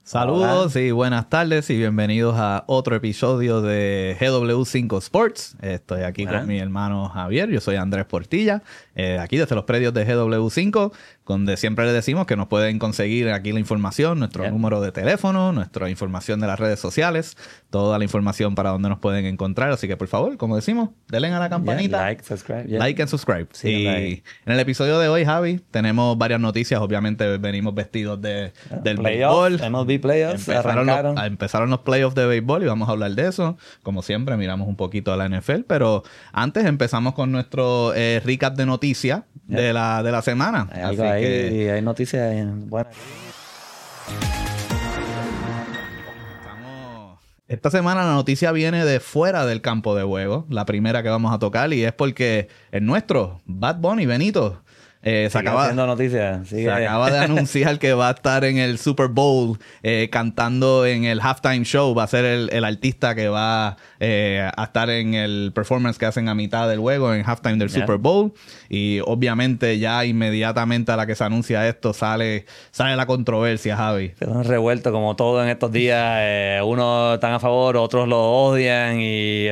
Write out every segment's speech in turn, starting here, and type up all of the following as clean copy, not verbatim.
Saludos y buenas tardes y bienvenidos a otro episodio de GW5 Sports. Estoy aquí con mi hermano Javier, yo soy Andrés Portilla, aquí desde los predios de GW5, donde siempre les decimos que nos pueden conseguir aquí la información, nuestro número de teléfono, nuestra información de las redes sociales, toda la información para donde nos pueden encontrar. Así que por favor, como decimos, denle a la campanita. Like, subscribe. Like and subscribe. Sí, y en el episodio de hoy, Javi, tenemos varias noticias. Obviamente venimos vestidos del béisbol. MLB Playoffs Empezaron los playoffs de béisbol y vamos a hablar de eso. Como siempre, miramos un poquito a la NFL, pero antes empezamos con nuestro recap de noticias de la semana. Hay algo ahí, y hay noticias buenas. Esta semana la noticia viene de fuera del campo de juego, la primera que vamos a tocar, y es porque el nuestro, Bad Bunny, Benito, se acaba de anunciar que va a estar en el Super Bowl cantando en el halftime show. Va a ser el artista que va a estar en el performance que hacen a mitad del juego en halftime del Super Bowl. Y obviamente ya inmediatamente a la que se anuncia esto sale la controversia, Javi. Se han revuelto como todo en estos días. Unos están a favor, otros lo odian y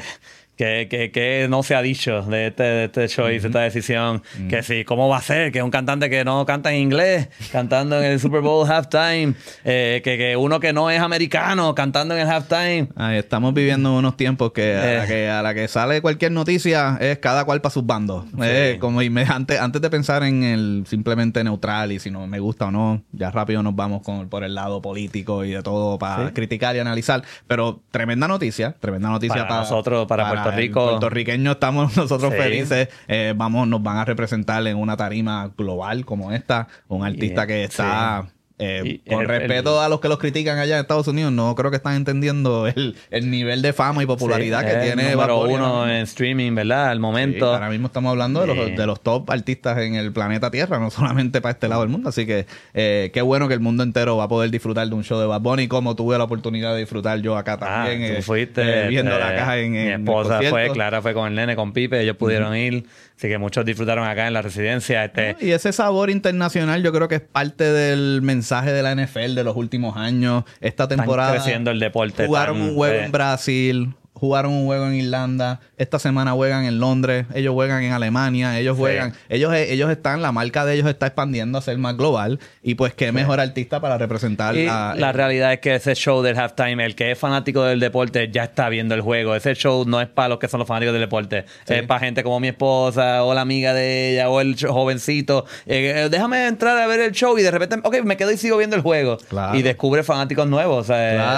que no se ha dicho de este show y de esta decisión. Que sí, ¿cómo va a ser? Que un cantante que no canta en inglés, cantando en el Super Bowl halftime. Que uno que no es americano, cantando en el halftime. Estamos viviendo unos tiempos que a la que sale cualquier noticia es cada cual para sus bandos. Sí. Antes de pensar en el simplemente neutral y si no me gusta o no, ya rápido nos vamos por el lado político y de todo para criticar y analizar. Pero tremenda noticia para nosotros, para Puerto Rico. Puertorriqueños estamos nosotros felices. Nos van a representar en una tarima global como esta. Un artista que está... con respeto a los que los critican allá en Estados Unidos, no creo que están entendiendo el nivel de fama y popularidad que tiene número Bad Bunny, uno en streaming, ¿verdad? Al momento. Ahora mismo estamos hablando de los top artistas en el planeta Tierra, no solamente para este lado del mundo. Así que qué bueno que el mundo entero va a poder disfrutar de un show de Bad Bunny, como tuve la oportunidad de disfrutar yo acá también. Tú fuiste viendo la caja en mi esposa Clara fue con el nene, con Pipe, ellos pudieron ir. Así que muchos disfrutaron acá en la residencia. Y ese sabor internacional yo creo que es parte del mensaje de la NFL de los últimos años. Esta temporada están creciendo el deporte. Jugaron un juego en Brasil, jugaron un juego en Irlanda, esta semana juegan en Londres, ellos juegan en Alemania, ellos juegan, ellos están, la marca de ellos está expandiendo a ser más global y pues qué mejor artista para representar la realidad es que ese show del halftime, el que es fanático del deporte ya está viendo el juego. Ese show no es para los que son los fanáticos del deporte, es para gente como mi esposa o la amiga de ella o el jovencito. Déjame entrar a ver el show y de repente, me quedo y sigo viendo el juego. Y descubre fanáticos nuevos.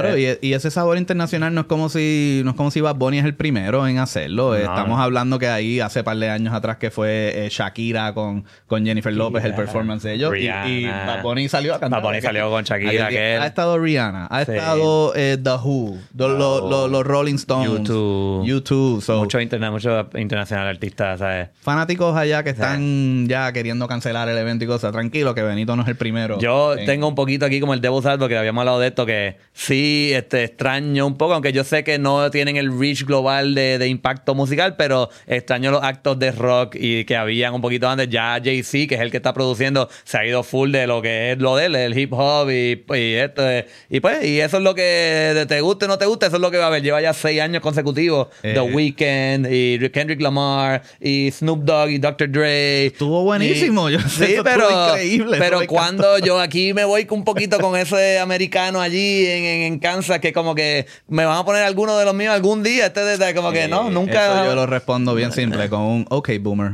Y ese sabor internacional no es como si Bad Bunny es el primero en hacerlo. Estamos hablando que ahí hace par de años atrás que fue Shakira con Jennifer López, el performance de ellos. Y Bad Bunny salió a cantar. Bad Bunny salió con Shakira. Ha estado Rihanna, ha estado The Who, los Rolling Stones, U2. Mucho internacional artistas, ¿sabes? Fanáticos allá que están ya queriendo cancelar el evento y cosas. Tranquilo, que Benito no es el primero. Yo tengo un poquito aquí como el Devil's Advocate, que habíamos hablado de esto, que sí extraño un poco, aunque yo sé que no tienen el reach global de impacto musical, pero extraño los actos de rock y que habían un poquito antes. Ya Jay-Z, que es el que está produciendo, se ha ido full de lo que es lo de él, el hip hop y esto. Y eso es lo que te guste o no te guste, eso es lo que va a haber. Lleva ya 6 años consecutivos. The Weeknd y Kendrick Lamar y Snoop Dogg y Dr. Dre. Estuvo buenísimo. Pero increíble. Pero cuando yo aquí me voy un poquito con ese americano allí en Kansas, que como que me van a poner alguno de los míos algún día, como que no, nunca. Eso yo lo respondo bien simple con un OK boomer.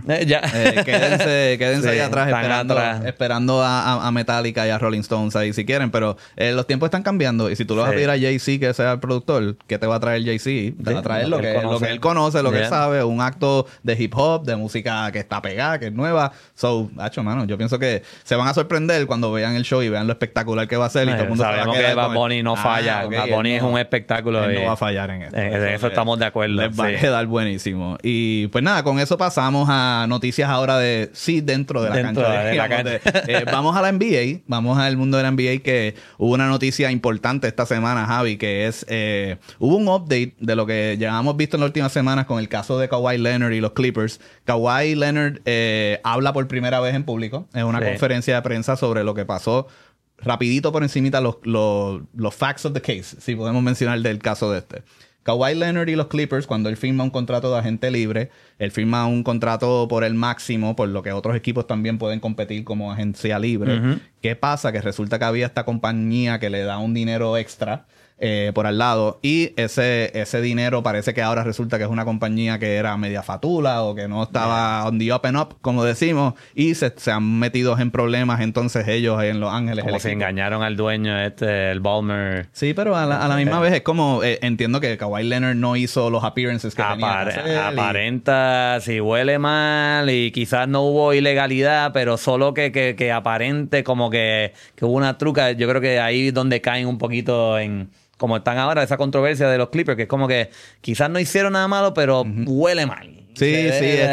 Quédense ahí atrás esperando a Metallica y a Rolling Stones ahí si quieren, pero los tiempos están cambiando y si tú le vas a pedir a Jay-Z que sea el productor, ¿qué te va a traer Jay-Z? Te va a traer lo que él conoce, lo que él sabe, un acto de hip hop, de música que está pegada, que es nueva. Mano, yo pienso que se van a sorprender cuando vean el show y vean lo espectacular que va a ser y todo el mundo sabemos que Bad Bunny no falla. Bad Bunny es un espectáculo. Él no va a fallar en esto. Eso estamos de acuerdo. Les va a quedar buenísimo. Y pues nada, con eso pasamos a noticias ahora dentro de la cancha. Vamos a la NBA, vamos al mundo de la NBA, que hubo una noticia importante esta semana, Javi, que es hubo un update de lo que ya hemos visto en las últimas semanas con el caso de Kawhi Leonard y los Clippers. Kawhi Leonard habla por primera vez en público en una conferencia de prensa sobre lo que pasó rapidito por encimita los facts of the case, si podemos mencionar del caso de este. Kawhi Leonard y los Clippers, cuando él firma un contrato de agente libre, él firma un contrato por el máximo, por lo que otros equipos también pueden competir como agencia libre. Uh-huh. ¿Qué pasa? Que resulta que había esta compañía que le da un dinero extra por al lado, y ese dinero parece que ahora resulta que es una compañía que era media fatula o que no estaba on the up and up, como decimos, y se han metido en problemas entonces ellos en Los Ángeles. Como se engañaron al dueño el Ballmer. Sí, pero a la misma vez es como, entiendo que Kawhi Leonard no hizo los appearances que tenía que hacer. Aparenta, si huele mal y quizás no hubo ilegalidad, pero solo que aparente como que hubo una truca. Yo creo que ahí es donde caen un poquito en... Como están ahora, esa controversia de los Clippers, que es como que quizás no hicieron nada malo, pero huele mal. Sí,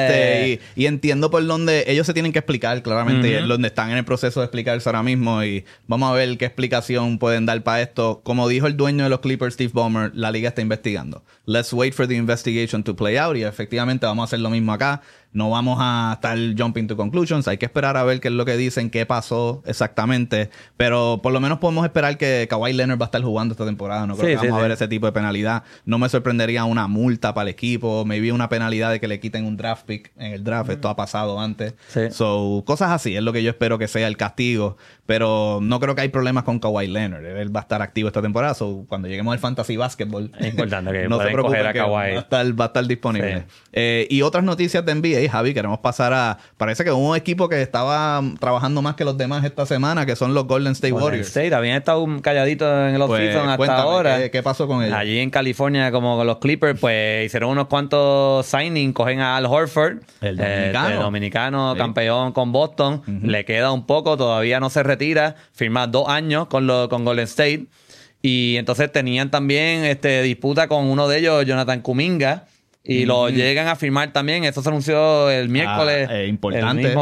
y entiendo por dónde ellos se tienen que explicar claramente, y es donde están en el proceso de explicarse ahora mismo, y vamos a ver qué explicación pueden dar para esto. Como dijo el dueño de los Clippers, Steve Ballmer, la liga está investigando. Let's wait for the investigation to play out, y efectivamente vamos a hacer lo mismo acá. No vamos a estar jumping to conclusions. Hay que esperar a ver qué es lo que dicen, qué pasó exactamente. Pero por lo menos podemos esperar que Kawhi Leonard va a estar jugando esta temporada. No creo que vamos a ver ese tipo de penalidad. No me sorprendería una multa para el equipo. Maybe una penalidad de que le quiten un draft pick en el draft. Esto ha pasado antes. So, cosas así. Es lo que yo espero que sea el castigo. Pero no creo que hay problemas con Kawhi Leonard. Él va a estar activo esta temporada. So, cuando lleguemos al fantasy basketball, es importante que no se preocupen, a Kawhi. Va a estar disponible. Y otras noticias de NBA, Javi, queremos pasar a... Parece que hubo un equipo que estaba trabajando más que los demás esta semana, que son los Golden State Warriors. Habían estado calladitos en el off-season hasta ahora. ¿Qué pasó con ellos? Allí en California, como con los Clippers, pues hicieron unos cuantos signings. Cogen a Al Horford, el dominicano campeón con Boston. Le queda un poco, todavía no se retira. Firma 2 años con Golden State. Y entonces tenían también disputa con uno de ellos, Jonathan Kuminga. Y lo llegan a firmar también. Eso se anunció el miércoles. Importante,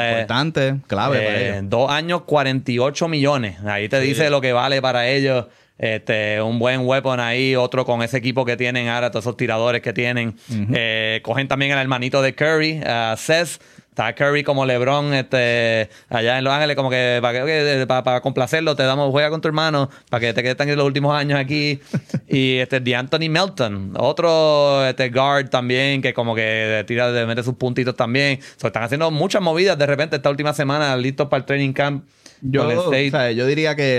clave para ellos. 2 años, 48 millones. Ahí te dice lo que vale para ellos. Un buen weapon ahí, otro con ese equipo que tienen ahora, todos esos tiradores que tienen. Cogen también al hermanito de Curry, Seth. Está Curry como LeBron allá en Los Ángeles, como que para complacerlo, juega con tu hermano para que te quedes en los últimos años aquí. Y DeAnthony Melton, otro guard también, que como que mete sus puntitos también. Están haciendo muchas movidas de repente esta última semana, listos para el training camp. Yo diría que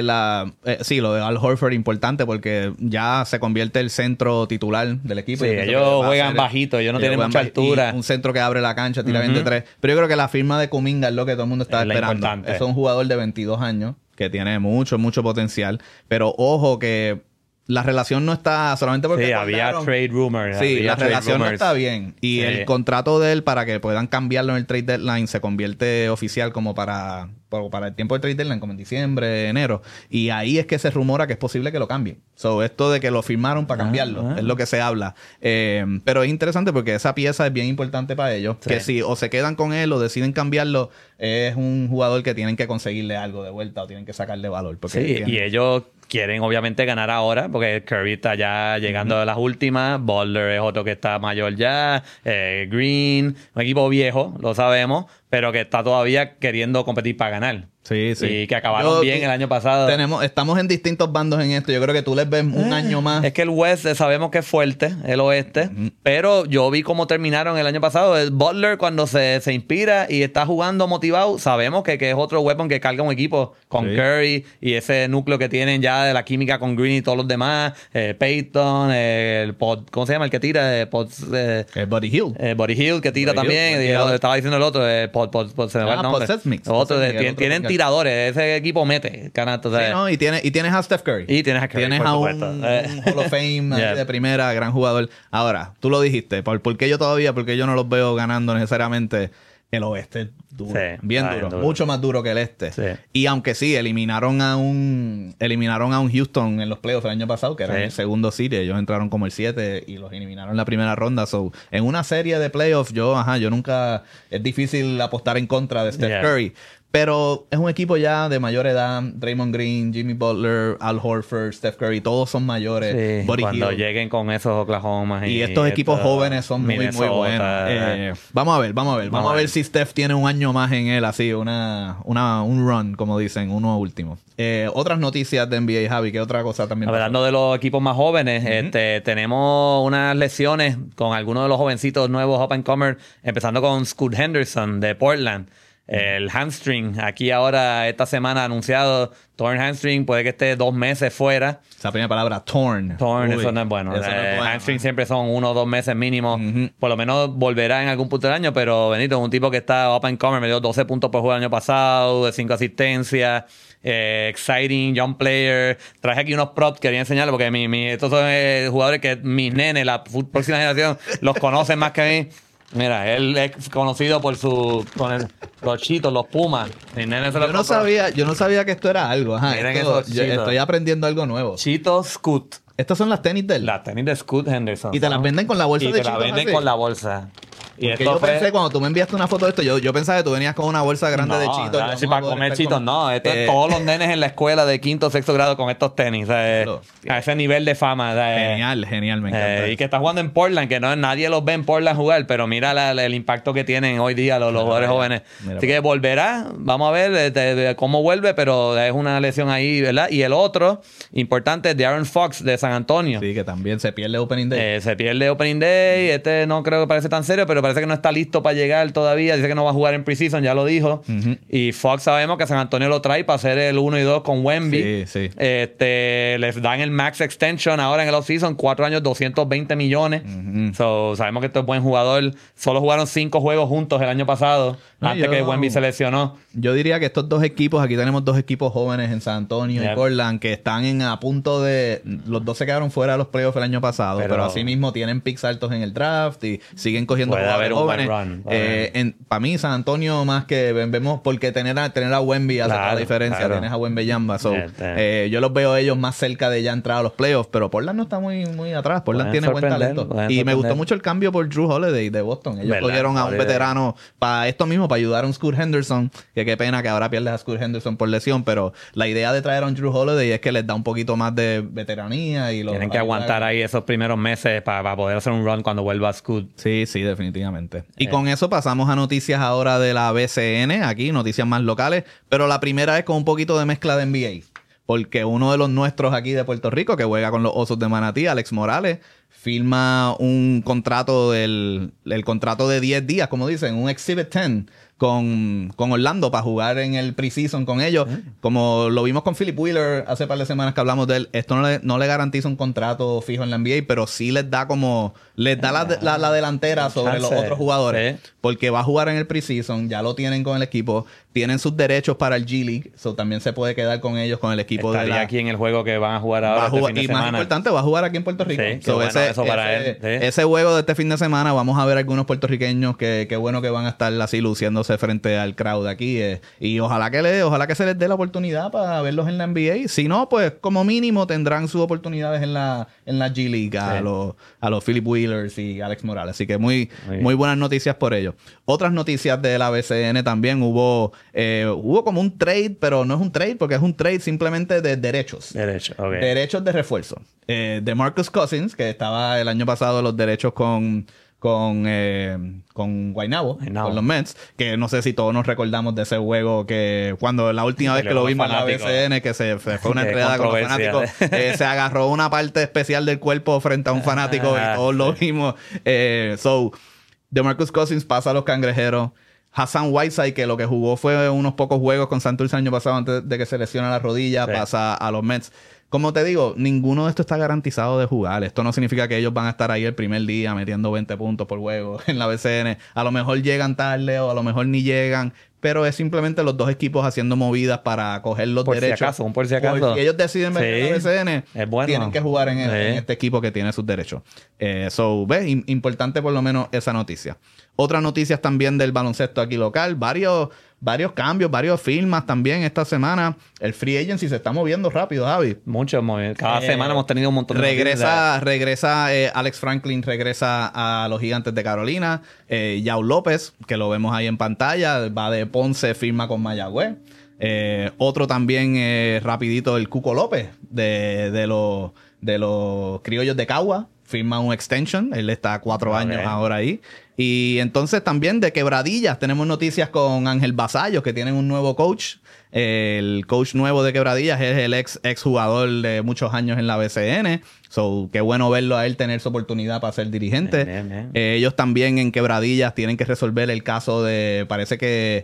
lo de Al Horford es importante porque ya se convierte el centro titular del equipo. Sí, ellos juegan bajito, ellos no tienen mucha altura. Un centro que abre la cancha, tira 23. Pero yo creo que la firma de Kuminga es lo que todo el mundo está esperando. Es un jugador de 22 años que tiene mucho potencial. Pero ojo que la relación no está solamente porque... Sí, había trade rumors. Sí, la relación no está bien. Y el contrato de él, para que puedan cambiarlo en el trade deadline, se convierte oficial como para el tiempo del trade deadline, como en diciembre, enero. Y ahí es que se rumora que es posible que lo cambien. Esto de que lo firmaron para cambiarlo, es lo que se habla. Pero es interesante porque esa pieza es bien importante para ellos. Sí. Que si o se quedan con él o deciden cambiarlo, es un jugador que tienen que conseguirle algo de vuelta o tienen que sacarle valor. Porque y ellos quieren obviamente ganar ahora porque Curry está ya llegando a las últimas. Butler es otro que está mayor ya. Green, un equipo viejo, lo sabemos, pero que está todavía queriendo competir para ganar. Sí. Y que acabaron bien el año pasado. Estamos en distintos bandos en esto. Yo creo que tú les ves un año más. Es que el West sabemos que es fuerte, el oeste. Pero yo vi cómo terminaron el año pasado. El Butler, cuando se inspira y está jugando motivado, sabemos que es otro weapon que carga un equipo con Curry y ese núcleo que tienen ya de la química con Green y todos los demás. Peyton, ¿cómo se llama el que tira? Buddy Hield. Buddy Hield que tira también. Estaba diciendo el otro. Se me va el nombre. Otro, tienen tiradores, ese equipo mete canastos. Y tienes a Steph Curry. Y tienes a Curry, tienes a un Hall of Fame de primera, gran jugador. Ahora, tú lo dijiste, ¿por qué yo no los veo ganando necesariamente? El oeste duro, bien duro, mucho más duro que el este. Y aunque eliminaron a un Houston en los playoffs el año pasado, que era el segundo seed, ellos entraron como el 7 y los eliminaron en la primera ronda. En una serie de playoffs, yo nunca, es difícil apostar en contra de Steph Curry. Pero es un equipo ya de mayor edad. Draymond Green, Jimmy Butler, Al Horford, Steph Curry, todos son mayores. Sí, cuando lleguen con esos Oklahoma. Y estos equipos jóvenes son muy buenos. Vamos a ver si Steph tiene un año más en él, así, un run, como dicen, uno último. Otras noticias de NBA, Javi, ¿qué otra cosa también? Hablando de los equipos más jóvenes, tenemos unas lesiones con algunos de los jovencitos nuevos up and comers, empezando con Scoot Henderson de Portland. El hamstring, aquí ahora esta semana anunciado, torn hamstring, puede que esté 2 meses fuera. Esa primera palabra, torn. Torn, eso no es bueno. Hamstring siempre son 1 o 2 meses mínimo. Por lo menos volverá en algún punto del año, pero Benito es un tipo que está up and comer, me dio 12 puntos por juego el año pasado, de 5 asistencias, exciting, young player. Traje aquí unos props que quería enseñarles porque estos son jugadores que mis nenes, la próxima generación, los conocen más que a mí. Mira, él es conocido por los Cheetos, los Pumas. Yo no sabía que esto era algo. Ajá, estoy aprendiendo algo nuevo. Cheetos Scoot. ¿Estas son las tenis de él? Las tenis de Scoot Henderson. Y te las venden con la bolsa de Cheetos. Y te las venden con la bolsa. Y yo pensé, cuando tú me enviaste una foto de esto, yo pensaba que tú venías con una bolsa grande de Cheetos. Para comer Cheetos, no. Esto es todos los nenes en la escuela de 5º o 6º grado con estos tenis. A ese nivel de fama. Genial, me encanta. Y que está jugando en Portland, que nadie los ve en Portland jugar, pero mira el impacto que tienen hoy día los jugadores jóvenes. Así que volverá, vamos a ver cómo vuelve, pero es una lesión ahí, ¿verdad? Y el otro, importante, de Aaron Fox de San Antonio. Sí, que también se pierde Opening Day. Se pierde Opening Day. No creo que parece tan serio, pero parece que no está listo para llegar todavía. Dice que no va a jugar en preseason, ya lo dijo. Y Fox sabemos que San Antonio lo trae para hacer el 1 y 2 con Wemby. Sí. Les dan el max extension ahora en el offseason, 4 años, 220 millones. So, sabemos que este es buen jugador. Solo jugaron 5 juegos juntos el año pasado, antes que Wemby se lesionó. Yo diría que estos 2 equipos, aquí tenemos 2 equipos jóvenes en San Antonio y Portland, que están a punto de... Los 2 se quedaron fuera de los playoffs el año pasado, pero así mismo tienen picks altos en el draft y siguen cogiendo jugadores jóvenes. Para mí, San Antonio, más que vemos, porque tener a Wemby hace toda la diferencia. Tienes a Wemby Yamba. Yo los veo ellos más cerca de ya entrar a los playoffs, pero Portland no está muy atrás. Portland tiene buen talento. Y me gustó mucho el cambio por Drew Holiday de Boston. Ellos cogieron a un veterano para esto mismo, para ayudar a un Scoot Henderson, que qué pena que ahora pierdes a Scoot Henderson por lesión, pero la idea de traer a un Drew Holiday es que les da un poquito más de veteranía. Y tienen que aguantar ahí esos primeros meses para poder hacer un run cuando vuelva a Scoot. Sí, definitivamente. Y con eso pasamos a noticias ahora de la BCN, aquí, noticias más locales, pero la primera es con un poquito de mezcla de NBA, porque uno de los nuestros aquí de Puerto Rico, que juega con los Osos de Manatí, Alex Morales, firma un contrato, el contrato de 10 días, como dicen, un Exhibit 10 con Orlando para jugar en el preseason con ellos. Como lo vimos con Philip Wheeler hace par de semanas que hablamos de él, esto no le garantiza un contrato fijo en la NBA, pero sí les da la delantera sobre los otros jugadores, porque va a jugar en el preseason, ya lo tienen con el equipo, tienen sus derechos para el G League, también se puede quedar con ellos, con el equipo. Estaría aquí en el juego que van a jugar ahora este fin de semana. Más importante, va a jugar aquí en Puerto Rico. Él. Ese juego de este fin de semana vamos a ver algunos puertorriqueños que bueno que van a estar así luciéndose frente al crowd aquí, y ojalá que se les dé la oportunidad para verlos en la NBA. Si no, pues como mínimo tendrán sus oportunidades en la G League a los Philip Wheelers y Alex Morales. Así que muy buenas noticias por ello. Otras noticias de la BCN también, hubo como un trade, pero no es un trade porque es un trade simplemente de derechos. Derechos de refuerzo. De Marcus Cousins, que estaba el año pasado los derechos con Guaynabo, con los Mets, que no sé si todos nos recordamos de ese juego, que cuando la última vez que lo vimos en la BCN, que se fue una enredada con los fanáticos, se agarró una parte especial del cuerpo frente a un fanático y todos lo vimos. De Marcus Cousins pasa a los Cangrejeros. Hassan Whiteside, que lo que jugó fue unos pocos juegos con Santurce el año pasado antes de que se lesione la rodilla, pasa a los Mets. Como te digo, ninguno de estos está garantizado de jugar. Esto no significa que ellos van a estar ahí el primer día metiendo 20 puntos por juego en la BCN. A lo mejor llegan tarde o a lo mejor ni llegan, pero es simplemente los 2 equipos haciendo movidas para coger los derechos. Por si acaso. Si ellos deciden meter la BCN, tienen que jugar en este equipo que tiene sus derechos. Importante por lo menos esa noticia. Otras noticias también del baloncesto aquí local. Varios cambios, varias firmas también esta semana. El free agency se está moviendo rápido, Javi. Mucho. Cada semana hemos tenido un montón de noticias. Regresa Alex Franklin, regresa a los Gigantes de Carolina. Yao López, que lo vemos ahí en pantalla, va de Ponce, firma con Mayagüez. Otro también rapidito, el Cuco López de los Criollos de Cagua, firma un extension, él está 4 años ahora ahí. Y entonces también de Quebradillas tenemos noticias con Ángel Vasallos, que tienen un nuevo coach. El coach nuevo de Quebradillas es el ex jugador de muchos años en la BCN. So, qué bueno verlo a él tener su oportunidad para ser dirigente. Bien. Ellos también en Quebradillas tienen que resolver el caso de, parece que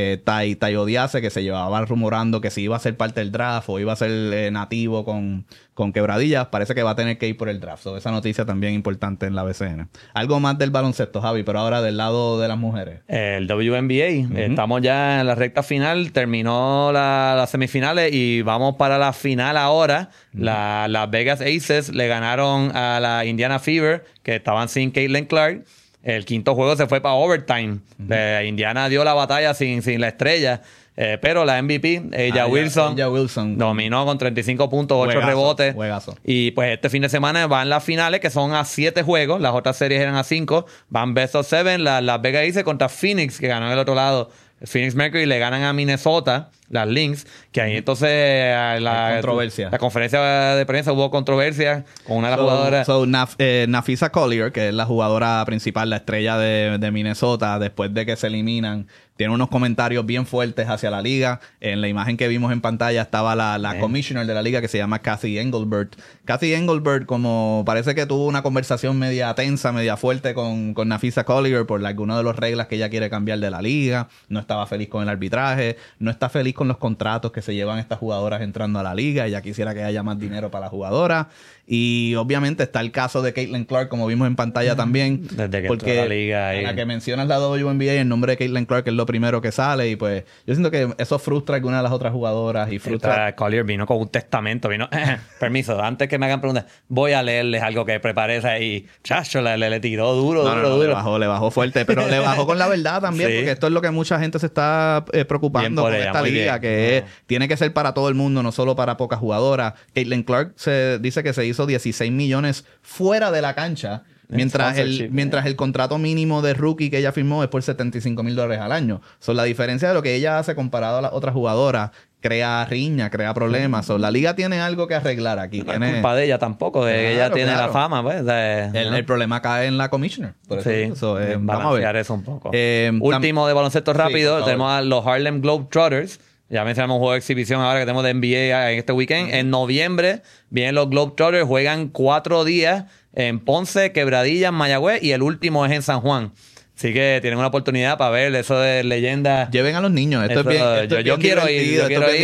Tayo Diace, que se llevaba rumorando que si iba a ser parte del draft o iba a ser nativo con Quebradillas, parece que va a tener que ir por el draft. So, esa noticia también importante en la BCN. Algo más del baloncesto, Javi, pero ahora del lado de las mujeres. El WNBA. Estamos ya en la recta final. Terminó las semifinales y vamos para la final ahora. Las Vegas Aces le ganaron a la Indiana Fever, que estaban sin Caitlin Clark. El quinto juego se fue para overtime. Indiana dio la batalla sin la estrella. Pero la MVP, Ella Wilson, dominó con 35 puntos, 8 rebotes. Juegazo. Y pues este fin de semana van las finales, que son a 7 juegos. Las otras series eran a 5. Van best of 7. Las Vegas Aces contra Phoenix, que ganó en el otro lado. Phoenix Mercury le ganan a Minnesota, las Lynx, que ahí entonces la conferencia de prensa hubo controversia con una de las jugadoras. Nafisa Collier, que es la jugadora principal, la estrella de Minnesota, después de que se eliminan, tiene unos comentarios bien fuertes hacia la liga. En la imagen que vimos en pantalla estaba la commissioner de la liga, que se llama Kathy Engelbert. Kathy Engelbert, como parece que tuvo una conversación media tensa, media fuerte con Nafisa Collier por algunas de las reglas que ella quiere cambiar de la liga. No estaba feliz con el arbitraje, no está feliz con los contratos que se llevan estas jugadoras entrando a la liga. Ella quisiera que haya más dinero para la jugadora. Y obviamente está el caso de Caitlin Clark, como vimos en pantalla también. Desde que porque entró a la liga. En la que mencionas la WNBA, el nombre de Caitlin Clark es lo primero que sale. Y pues yo siento que eso frustra a alguna de las otras jugadoras. Y frustra. Collier vino con un testamento. Permiso, antes que me hagan preguntas, voy a leerles algo que preparé. Y chacho, le tiró duro. Le bajó fuerte. Pero le bajó con la verdad también. Porque esto es lo que mucha gente se está preocupando con esta liga. Que tiene que ser para todo el mundo, no solo para pocas jugadoras. Caitlin Clark se dice que se hizo 16 millones fuera de la cancha, mientras el contrato mínimo de rookie que ella firmó es por $75,000 al año. La diferencia de lo que ella hace comparado a las otras jugadoras crea riña, crea problemas. La liga tiene algo que arreglar aquí. No es culpa de ella tampoco, de ella tiene la fama. Pues, el problema cae en la commissioner. Por eso, vamos a ver eso un poco. Último de baloncesto rápido, tenemos a los Harlem Globetrotters. Ya mencionamos un juego de exhibición ahora que tenemos de NBA en este weekend. En noviembre vienen los Globetrotters, juegan 4 días en Ponce, Quebradillas, Mayagüez y el último es en San Juan. Así que tienen una oportunidad para ver eso de leyendas. Lleven a los niños. Esto es bien, yo quiero ir.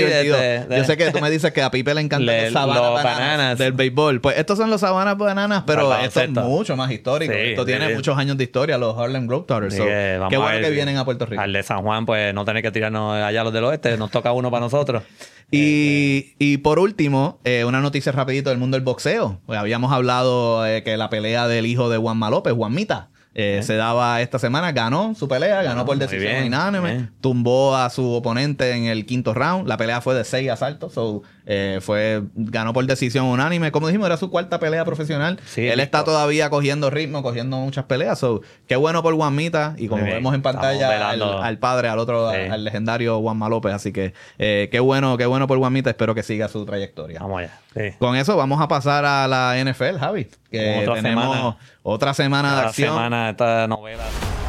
Yo sé que tú me dices que a Pipe le encantan los Savannah Bananas del béisbol. Pues estos son los Savannah Bananas, pero esto es mucho más histórico. Esto tiene muchos años de historia, los Harlem Globetrotters. Qué bueno que vienen a Puerto Rico. Al de San Juan, pues no tener que tirarnos allá a los del oeste. Nos toca uno para nosotros. Y por último, una noticia rapidito del mundo del boxeo. Pues habíamos hablado que la pelea del hijo de Juanma López, Juanmita, se daba esta semana, ganó su pelea, ganó por decisión unánime, tumbó a su oponente en el 5º round. La pelea fue de 6 asaltos, ganó por decisión unánime. Como dijimos, era su 4ª pelea profesional. Él está todavía cogiendo ritmo, cogiendo muchas peleas. Qué bueno por Juanmita. Y como vemos en pantalla al padre, al legendario Juanma López. Así que qué bueno por Juanmita. Espero que siga su trayectoria. Vamos allá. Con eso vamos a pasar a la NFL, Javi. Que tenemos otra semana de acción. Semana esta novela.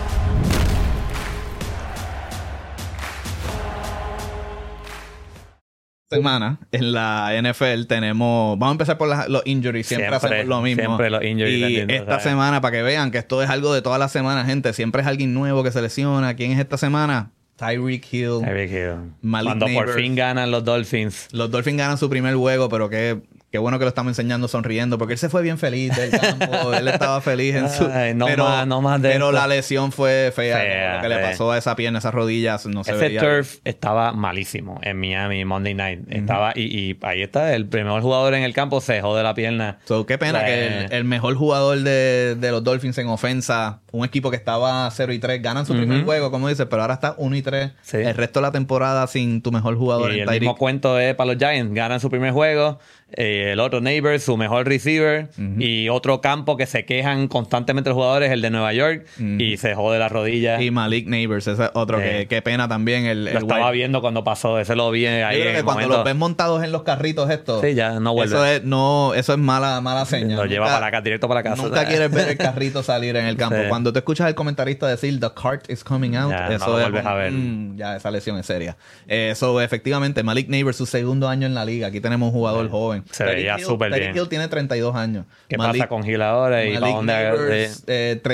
Semana en la NFL tenemos... Vamos a empezar por los injuries. Siempre hacemos lo mismo. Siempre los injuries. Y esta semana, para que vean que esto es algo de todas las semanas, gente. Siempre es alguien nuevo que se lesiona. ¿Quién es esta semana? Tyreek Hill. Cuando por fin ganan los Dolphins. Los Dolphins ganan su primer juego, pero qué qué bueno que lo estamos enseñando sonriendo, porque él se fue bien feliz del campo. Él estaba feliz en su... pero la lesión fue fea. Lo que le pasó a esa pierna, esas rodillas, no se veía. Ese turf estaba malísimo en Miami, Monday Night. Estaba, y ahí está, el primer jugador en el campo se jode la pierna. Qué pena que el mejor jugador de los Dolphins en ofensa, un equipo que estaba 0-3, ganan su primer juego, como dices, pero ahora está 1-3. Sí. El resto de la temporada sin tu mejor jugador en Tyreek. El mismo cuento es para los Giants. Ganan su primer juego. El otro Neighbors, su mejor receiver. Y otro campo que se quejan constantemente los jugadores, el de Nueva York. Y se jode la rodilla. Y Malik Neighbors, ese otro que qué pena también. Lo estaba viendo cuando pasó. Ese lo vi ahí. Yo creo que cuando los ves montados en los carritos estos. Sí, ya no vuelve. Eso es mala señal. Lo lleva para acá, directo para casa. Nunca quieres ver el carrito salir en el campo. Sí. Cuando tú escuchas al comentarista decir "the cart is coming out", ya, eso no lo vuelves a ver. Ya esa lesión es seria. Eso efectivamente, Malik Neighbors, su segundo año en la liga. Aquí tenemos un jugador joven. Se veía súper bien. Tyreek Hill tiene 32 años. ¿Qué pasa con Hill ahora? ¿Y Malik Neighbors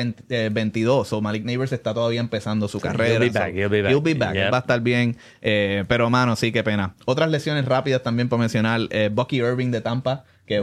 22. O Malik Neighbors está todavía empezando su carrera. He'll be back. Yep. Va a estar bien. Pero, mano, sí, qué pena. Otras lesiones rápidas también por mencionar. Bucky Irving de Tampa, que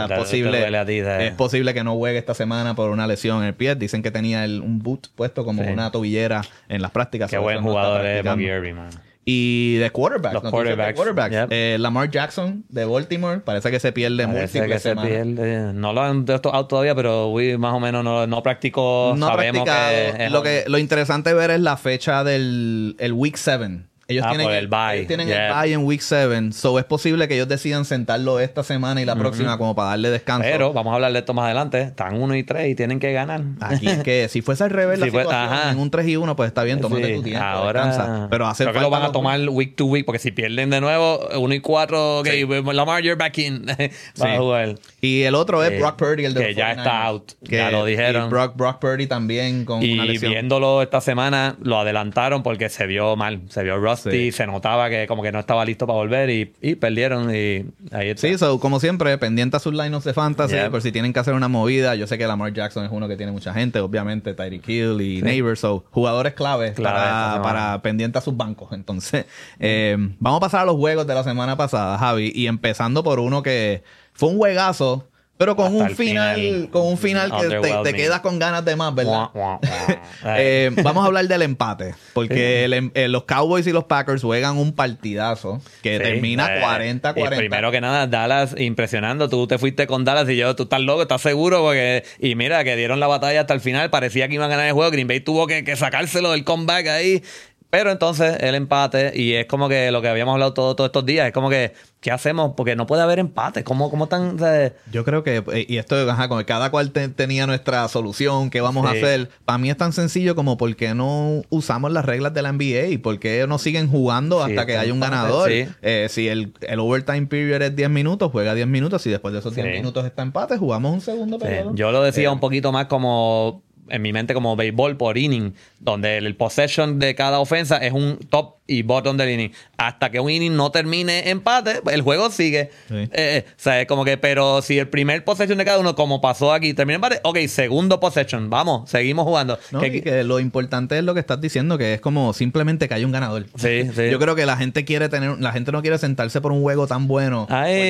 es posible que no juegue esta semana por una lesión en el pie. Dicen que tenía un boot puesto como una tobillera en las prácticas. Qué buen jugador es Bucky Irving, man. Y de quarterbacks. Los quarterbacks. Yep. Lamar Jackson de Baltimore. Parece que se pierde múltiples semanas. No lo han dado out todavía, pero más o menos no practicó. No sabemos que lo interesante ver es la fecha del Week 7. Ellos tienen el bye. El bye en Week 7. So es posible que ellos decidan sentarlo esta semana y la próxima como para darle descanso. Pero vamos a hablar de esto más adelante. Están 1-3 y tienen que ganar. Aquí es que si fuese al revés la situación, en un 3-1, pues está bien, tómate tu tiempo. Ahora descansa. Pero creo que lo van a tomar week to week, porque si pierden de nuevo, 1-4, okay, Lamar, you're back in. Va a jugar. Y el otro es Brock Purdy, el de que ya está out. Ya lo dijeron. Y Brock Purdy también con una lesión. Y viéndolo esta semana, lo adelantaron porque se vio mal. Se vio rusty. Sí. Se notaba que como que no estaba listo para volver y perdieron y ahí está. Sí, como siempre, pendiente a sus lineups de fantasy, por si tienen que hacer una movida. Yo sé que Lamar Jackson es uno que tiene mucha gente, obviamente Tyreek Hill y Neighbors, jugadores claves para pendiente a sus bancos. Entonces, vamos a pasar a los juegos de la semana pasada, Javi, y empezando por uno que fue un juegazo, pero con un final que te quedas con ganas de más, ¿verdad? Vamos a hablar del empate. Porque los Cowboys y los Packers juegan un partidazo que termina 40-40. Primero que nada, Dallas impresionando. Tú te fuiste con Dallas y tú estás loco, estás seguro. Y mira, que dieron la batalla hasta el final. Parecía que iban a ganar el juego. Green Bay tuvo que sacárselo del comeback ahí. Pero entonces el empate, y es como que lo que habíamos hablado todos estos días, es como que, ¿qué hacemos? Porque no puede haber empate. ¿Cómo tan...? Yo creo que, y esto, como que cada cual tenía nuestra solución, ¿qué vamos a hacer? Para mí es tan sencillo como ¿por qué no usamos las reglas de la NBA? ¿Por qué no siguen jugando hasta que haya un ganador? Si el overtime period es 10 minutos, juega 10 minutos. Si después de esos 10 minutos está empate, jugamos un segundo periodo. Yo lo decía un poquito más como... en mi mente como béisbol por inning, donde el possession de cada ofensa es un top y bottom del inning. Hasta que un inning no termine empate, el juego sigue. O sea, es como que, pero si el primer possession de cada uno, como pasó aquí, termina empate, ok, segundo possession, vamos, seguimos jugando. No, que lo importante es lo que estás diciendo, que es como simplemente que haya un ganador. Yo creo que la gente no quiere sentarse por un juego tan bueno.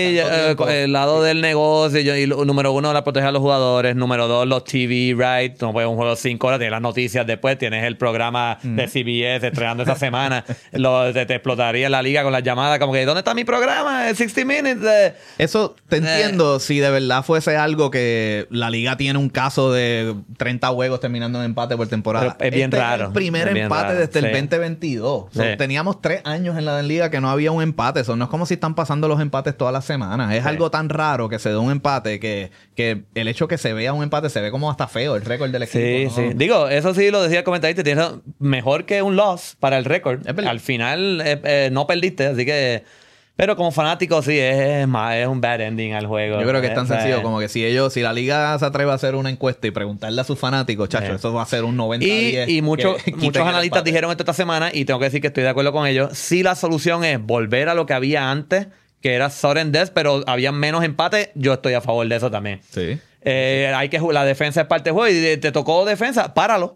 El lado del negocio, y número uno, la proteger a los jugadores, número dos, los TV rights, no puedes un juego 5 horas, tienes las noticias después, tienes el programa de CBS estrenando esta semana. Te explotaría la liga con las llamadas como que ¿dónde está mi programa? 60 Minutes. Eso te entiendo si de verdad fuese algo que la liga tiene un caso de 30 juegos terminando en empate por temporada. Pero es bien raro. Es el primer empate desde el 2022. Teníamos 3 años en la liga que no había un empate. No es como si están pasando los empates todas las semanas. Es algo tan raro que se dé un empate que el hecho que se vea un empate se ve como hasta feo el récord del equipo. Sí. Digo, eso sí lo decía el comentarista, tienes mejor que un loss para el récord. Al final no perdiste, así que... Pero como fanático sí, es un bad ending al juego. Yo creo que es tan sencillo como que si la liga se atreve a hacer una encuesta y preguntarle a sus fanáticos, chacho, eso va a ser un 90-10. Y muchos analistas dijeron esto esta semana, y tengo que decir que estoy de acuerdo con ellos. Si la solución es volver a lo que había antes, que era sudden death, pero había menos empate, yo estoy a favor de eso también. Sí. La defensa es parte del juego y te tocó defensa, páralo.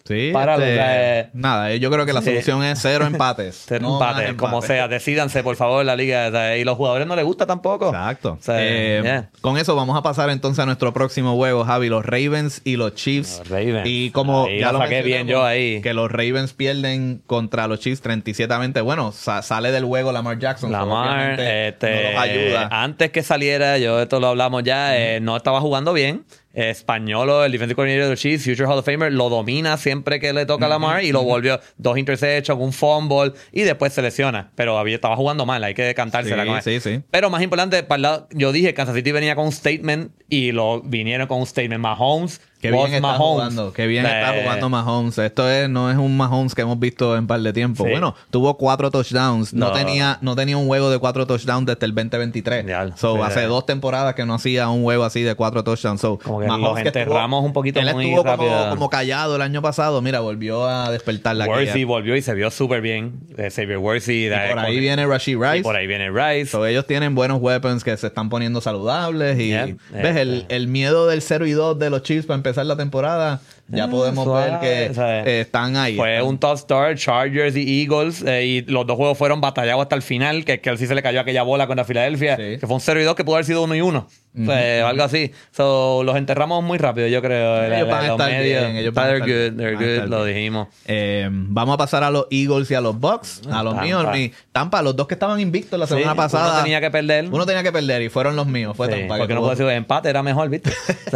Sí, nada, yo creo que la solución es 0 empates. 0 empates, como sea, decídanse por favor la liga. Y los jugadores no les gusta tampoco. Exacto. Con eso vamos a pasar entonces a nuestro próximo juego, Javi, los Ravens y los Chiefs. Los Ravens. Y como ahí ya lo saqué bien yo ahí. Que los Ravens pierden contra los Chiefs 37-20. Bueno, sale del juego Lamar Jackson. Lamar, no los ayuda. Antes que saliera, esto lo hablamos ya, no estaba jugando bien. Españolo, el defensive coordinator de los Chiefs, future Hall of Famer, lo domina siempre que le toca a Lamar y lo volvió 2 interceptions, un fumble y después se lesiona. Pero estaba jugando mal, hay que cantársela. Sí. Pero más importante, yo dije Kansas City venía con un statement y lo vinieron con un statement. Mahomes. Qué bien está jugando. Qué bien está jugando Mahomes. Esto no es un Mahomes que hemos visto en par de tiempo. Sí. Bueno, tuvo 4 touchdowns. No tenía un juego de 4 touchdowns desde el 2023. Hace 2 temporadas que no hacía un juego así de 4 touchdowns. Como que Mahomes los enterramos un poquito muy rápido. Él estuvo como callado el año pasado. Mira, volvió a despertar la cara. Worthy volvió y se vio súper bien. Xavier Worthy. Y por ahí viene Rashee Rice. Ellos tienen buenos weapons que se están poniendo saludables. Y ves el miedo del 0-2 de los Chiefs para empezar la temporada, ya podemos ver que están ahí. Fue un top start, Chargers y Eagles, y los 2 juegos fueron batallados hasta el final, que él sí se le cayó aquella bola contra Filadelfia, que fue un 0-2 que pudo haber sido 1-1. Algo así. Los enterramos muy rápido, yo creo. Ellos van a estar bien. They're good, lo dijimos. Vamos a pasar a los Eagles y a los Bucks. A los míos. Tampa, los 2 que estaban invictos la semana pasada. Uno tenía que perder y fueron los míos. Fue Tampa. Porque no puedo decir empate, era mejor, ¿viste?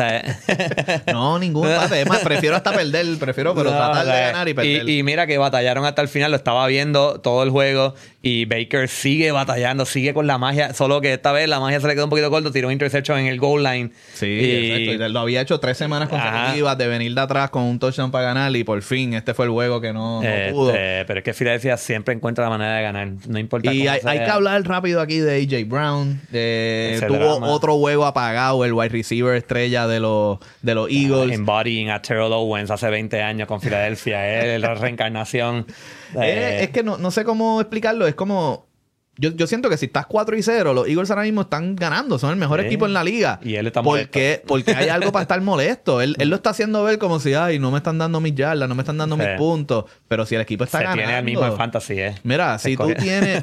No, ningún empate. Es más, prefiero hasta perder. Pero tratar de ganar y perder. Y mira que batallaron hasta el final. Lo estaba viendo todo el juego. Y Baker sigue batallando, sigue con la magia. Solo que esta vez la magia se le quedó un poquito corto. Tiró un interception en el goal line. Sí, exacto. Lo había hecho 3 semanas consecutivas de venir de atrás con un touchdown para ganar. Y por fin, este fue el juego que no pudo. Pero es que Filadelfia siempre encuentra la manera de ganar. No importa y cómo hay que hablar rápido aquí de A.J. Brown. Tuvo otro juego apagado. El wide receiver estrella de los Eagles. Embodying a Terrell Owens hace 20 años con Filadelfia. La reencarnación. Es que no sé cómo explicarlo. Es como... Yo siento que si estás 4-0, los Eagles ahora mismo están ganando. Son el mejor equipo en la liga. Y él está molesto. Porque hay algo para estar molesto. Él lo está haciendo ver como si, no me están dando mis yardas, no me están dando mis puntos. Pero si el equipo está ganando... tiene el mismo en fantasy, Mira, si tú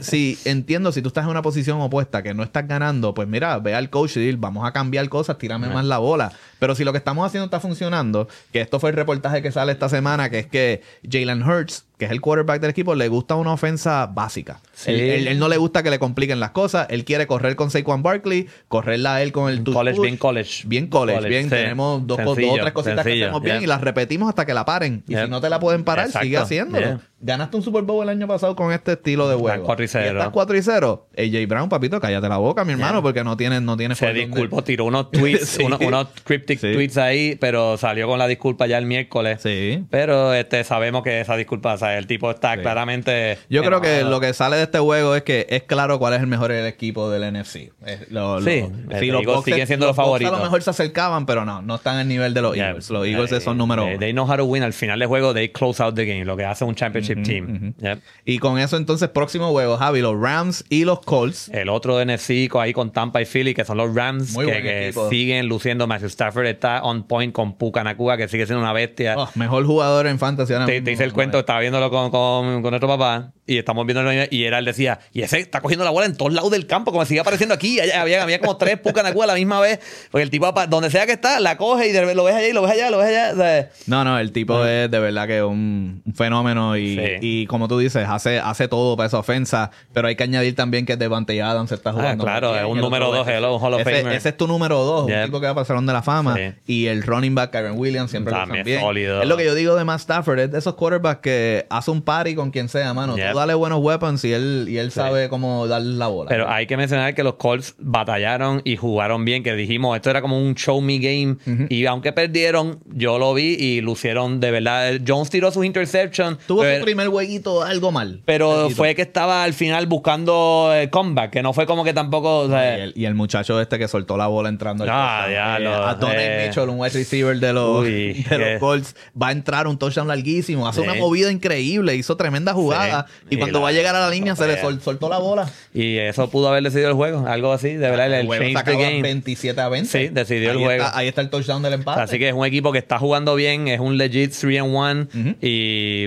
estás en una posición opuesta que no estás ganando, pues mira, ve al coach y dile, vamos a cambiar cosas, tírame más la bola. Pero si lo que estamos haciendo está funcionando, que esto fue el reportaje que sale esta semana, que es que Jalen Hurts, que es el quarterback del equipo, le gusta una ofensa básica. Sí. Él no le gusta que le compliquen las cosas. Él quiere correr con Saquon Barkley, correrla a él con el Bien college. Bien. Sí. Tenemos dos o 3 cositas que hacemos bien y las repetimos hasta que la paren. Y si no te la pueden parar, sigue haciéndolo. Ganaste un Super Bowl el año pasado con este estilo de juego. 4-0. Estás 4-0. AJ Brown, papito, cállate la boca, mi hermano, porque no tiene Se disculpó, tiró unos tweets, unos cryptic tweets ahí, pero salió con la disculpa ya el miércoles. Sí. Pero sabemos que esa disculpa, el tipo está claramente... Yo creo que lo que sale de este juego es que es claro cuál es el mejor equipo del NFC. Los Bucks siguen siendo los favoritos. A lo mejor se acercaban, pero no están al nivel de los Eagles. Los Eagles son número 1. They know how to win. Al final del juego, they close out the game. Lo que hace un championship team. Y con eso entonces próximo juego, Javi, los Rams y los Colts. El otro de NFC ahí con Tampa y Philly, que son los Rams, que siguen luciendo. Matthew Stafford está on point con Puka Nacua, que sigue siendo una bestia. Mejor jugador en fantasy. Te hice el cuento, estaba viéndolo con nuestro papá y estamos viéndolo y él decía, y ese está cogiendo la bola en todos lados del campo, como sigue apareciendo aquí. Había como 3 Puka Nacua a la misma vez, porque el tipo, donde sea que está, la coge y lo ves allá y lo ves allá, O sea, no, el tipo es de verdad que un fenómeno y como tú dices, hace todo para esa ofensa, pero hay que añadir también que Devante Adams se está jugando. Claro, es un número 2, un Hall of Famer. Ese es tu número 2, un tipo que va para el Salón de la Fama. Y el running back, Kyren Williams, siempre lo usan bien. Sólido. Es lo que yo digo de Matt Stafford, es de esos quarterbacks que hace un party con quien sea, mano. Tú dale buenos weapons y él sabe cómo darle la bola. Pero hay que mencionar que los Colts batallaron y jugaron bien, que dijimos, esto era como un show me game. Y aunque perdieron, yo lo vi y lucieron de verdad. Jones tiró sus interceptions. Tuvo su primer jueguito algo mal. Pero fue que estaba al final buscando el comeback, que no fue como que tampoco... O sea, y el muchacho que soltó la bola entrando a Donovan Mitchell, un wide receiver de los Colts, va a entrar un touchdown larguísimo, hace una movida increíble, hizo tremenda jugada Y cuando va a llegar a la línea se le soltó la bola. Y eso pudo haber decidido el juego, algo así, de verdad. El juego se acabó 27-20. Sí, decidió el juego. Ahí está el touchdown del empate. Así que es un equipo que está jugando bien, es un legit 3-1 y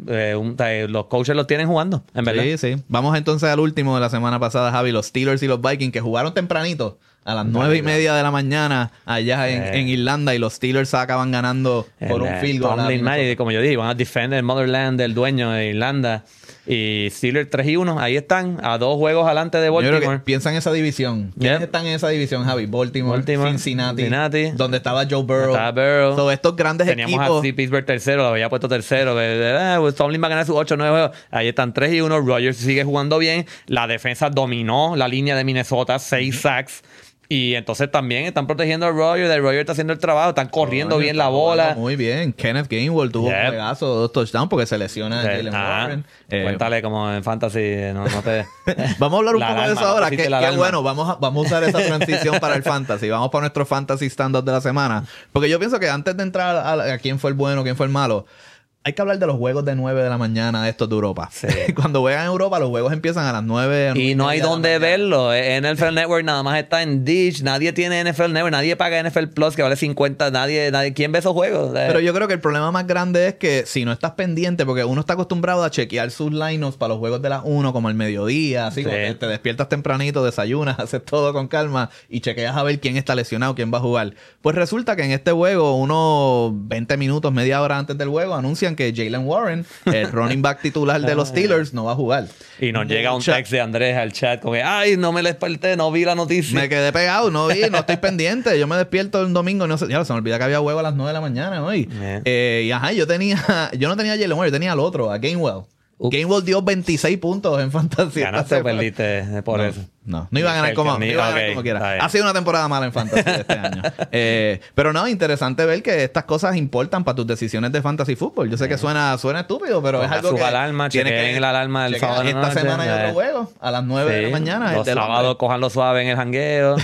los coaches los tienen jugando, en verdad. Sí. Vamos entonces al último de la semana pasada, Javi, los Steelers y los Vikings, que jugaron tempranito. A las 9:30 de la mañana allá en Irlanda, y los Steelers acaban ganando por un field goal. Como yo dije, van a defender el motherland del dueño de Irlanda. Y Steelers 3-1, ahí están, a 2 juegos adelante de Baltimore. Yo creo que piensa en esa división. ¿Quiénes están en esa división, Javi? Baltimore, Cincinnati, donde estaba Joe Burrow. So, estos grandes Teníamos equipos. Teníamos a Pittsburgh tercero, lo había puesto tercero. Tomlin va a ganar sus 8-9 juegos. Ahí están 3-1. Rodgers sigue jugando bien. La defensa dominó la línea de Minnesota, 6 sacks. Y entonces también están protegiendo a Rodgers. El Rodgers está haciendo el trabajo. Están corriendo bien la bola. Muy bien. Kenneth Gainwell tuvo un juegazo, 2 touchdowns porque se lesiona a Jalen Warren. Cuéntale como en Fantasy. No te... Vamos a hablar un poco de eso ahora. Qué bueno. Vamos a usar esa transición para el Fantasy. Vamos para nuestro Fantasy Stand-Up de la semana. Porque yo pienso que antes de entrar a quién fue el bueno, quién fue el malo, hay que hablar de los juegos de 9 de la mañana de estos de Europa. Sí. Cuando juegan en Europa, los juegos empiezan a las 9. Y no hay dónde verlo. NFL Network nada más está en Dish. Nadie tiene NFL Network. Nadie paga NFL Plus, que vale 50. Nadie. ¿Quién ve esos juegos? Pero yo creo que el problema más grande es que si no estás pendiente, porque uno está acostumbrado a chequear sus lineups para los juegos de las 1, como el mediodía, así como te despiertas tempranito, desayunas, haces todo con calma y chequeas a ver quién está lesionado, quién va a jugar. Pues resulta que en este juego, unos 20 minutos, media hora antes del juego, anuncian que Jalen Warren, el running back titular de los Steelers, no va a jugar. Y nos llega un text de Andrés al chat como que, ay, no me desperté, no vi la noticia. Me quedé pegado, no estoy pendiente. Yo me despierto el domingo y no sé, ya se me olvida que había juego a las 9 de la mañana hoy. Y yo no tenía a Jalen Warren, yo tenía al otro, a Gainwell. Gainwell dio 26 puntos en fantasía. Ganaste o perdiste por eso. No iba a ganar como quiera. Ha sido una temporada mala en fantasy este año. Pero no, interesante ver que estas cosas importan para tus decisiones de fantasy fútbol. Yo sé que suena estúpido, pero es algo que alarma, tiene que la alarma del sábado. Esta semana hay otro juego a las 9 de la mañana. Los sábados cojanlo suave en el jangueo.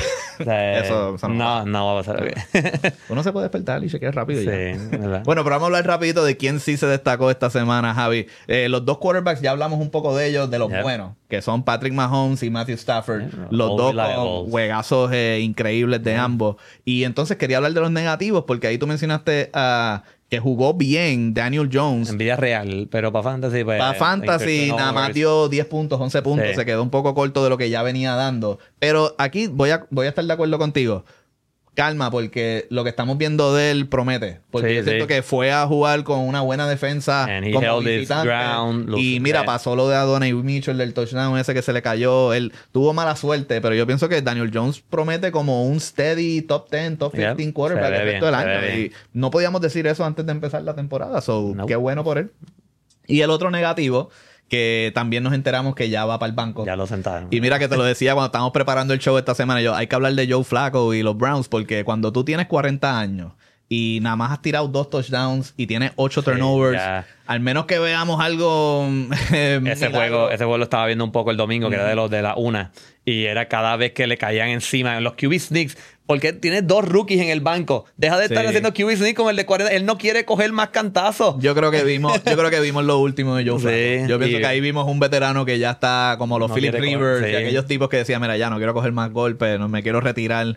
Eso no va a pasar. Uno se puede despertar y chequear rápido. ¿Verdad? Bueno, pero vamos a hablar rapidito de quién sí se destacó esta semana, Javi. Los 2 quarterbacks, ya hablamos un poco de ellos, de los buenos, que son Patrick Mahomes y Matthew Stafford. Los dos con juegazos increíbles de ambos. Y entonces quería hablar de los negativos, porque ahí tú mencionaste que jugó bien Daniel Jones. En vida real, pero para Fantasy... Para Fantasy nada más dio 10 puntos, 11 puntos. Se quedó un poco corto de lo que ya venía dando. Pero aquí voy a estar de acuerdo contigo. Calma, porque lo que estamos viendo de él promete. Porque yo siento que fue a jugar con una buena defensa como visitante. Y mira, pasó lo de Adonai Mitchell del touchdown ese que se le cayó. Él tuvo mala suerte, pero yo pienso que Daniel Jones promete como un steady top 10, top 15 quarterback el resto del año. Y no podíamos decir eso antes de empezar la temporada. Qué bueno por él. Y el otro negativo, que también nos enteramos que ya va para el banco. Ya lo sentaron. Y mira que te lo decía cuando estábamos preparando el show esta semana. Hay que hablar de Joe Flacco y los Browns, porque cuando tú tienes 40 años y nada más has tirado 2 touchdowns y tienes 8 turnovers, al menos que veamos algo... ese juego lo estaba viendo un poco el domingo, que era de la 1. Y era cada vez que le caían encima los QB sneaks. Porque tiene 2 rookies en el banco. Deja de estar haciendo QB sneak como el de 40. Él no quiere coger más cantazos. Yo creo que vimos lo último de Joe Flacco. Yo pienso que ahí vimos un veterano que ya está como los Philip Rivers y aquellos tipos que decían, mira, ya no quiero coger más golpes, no me quiero retirar.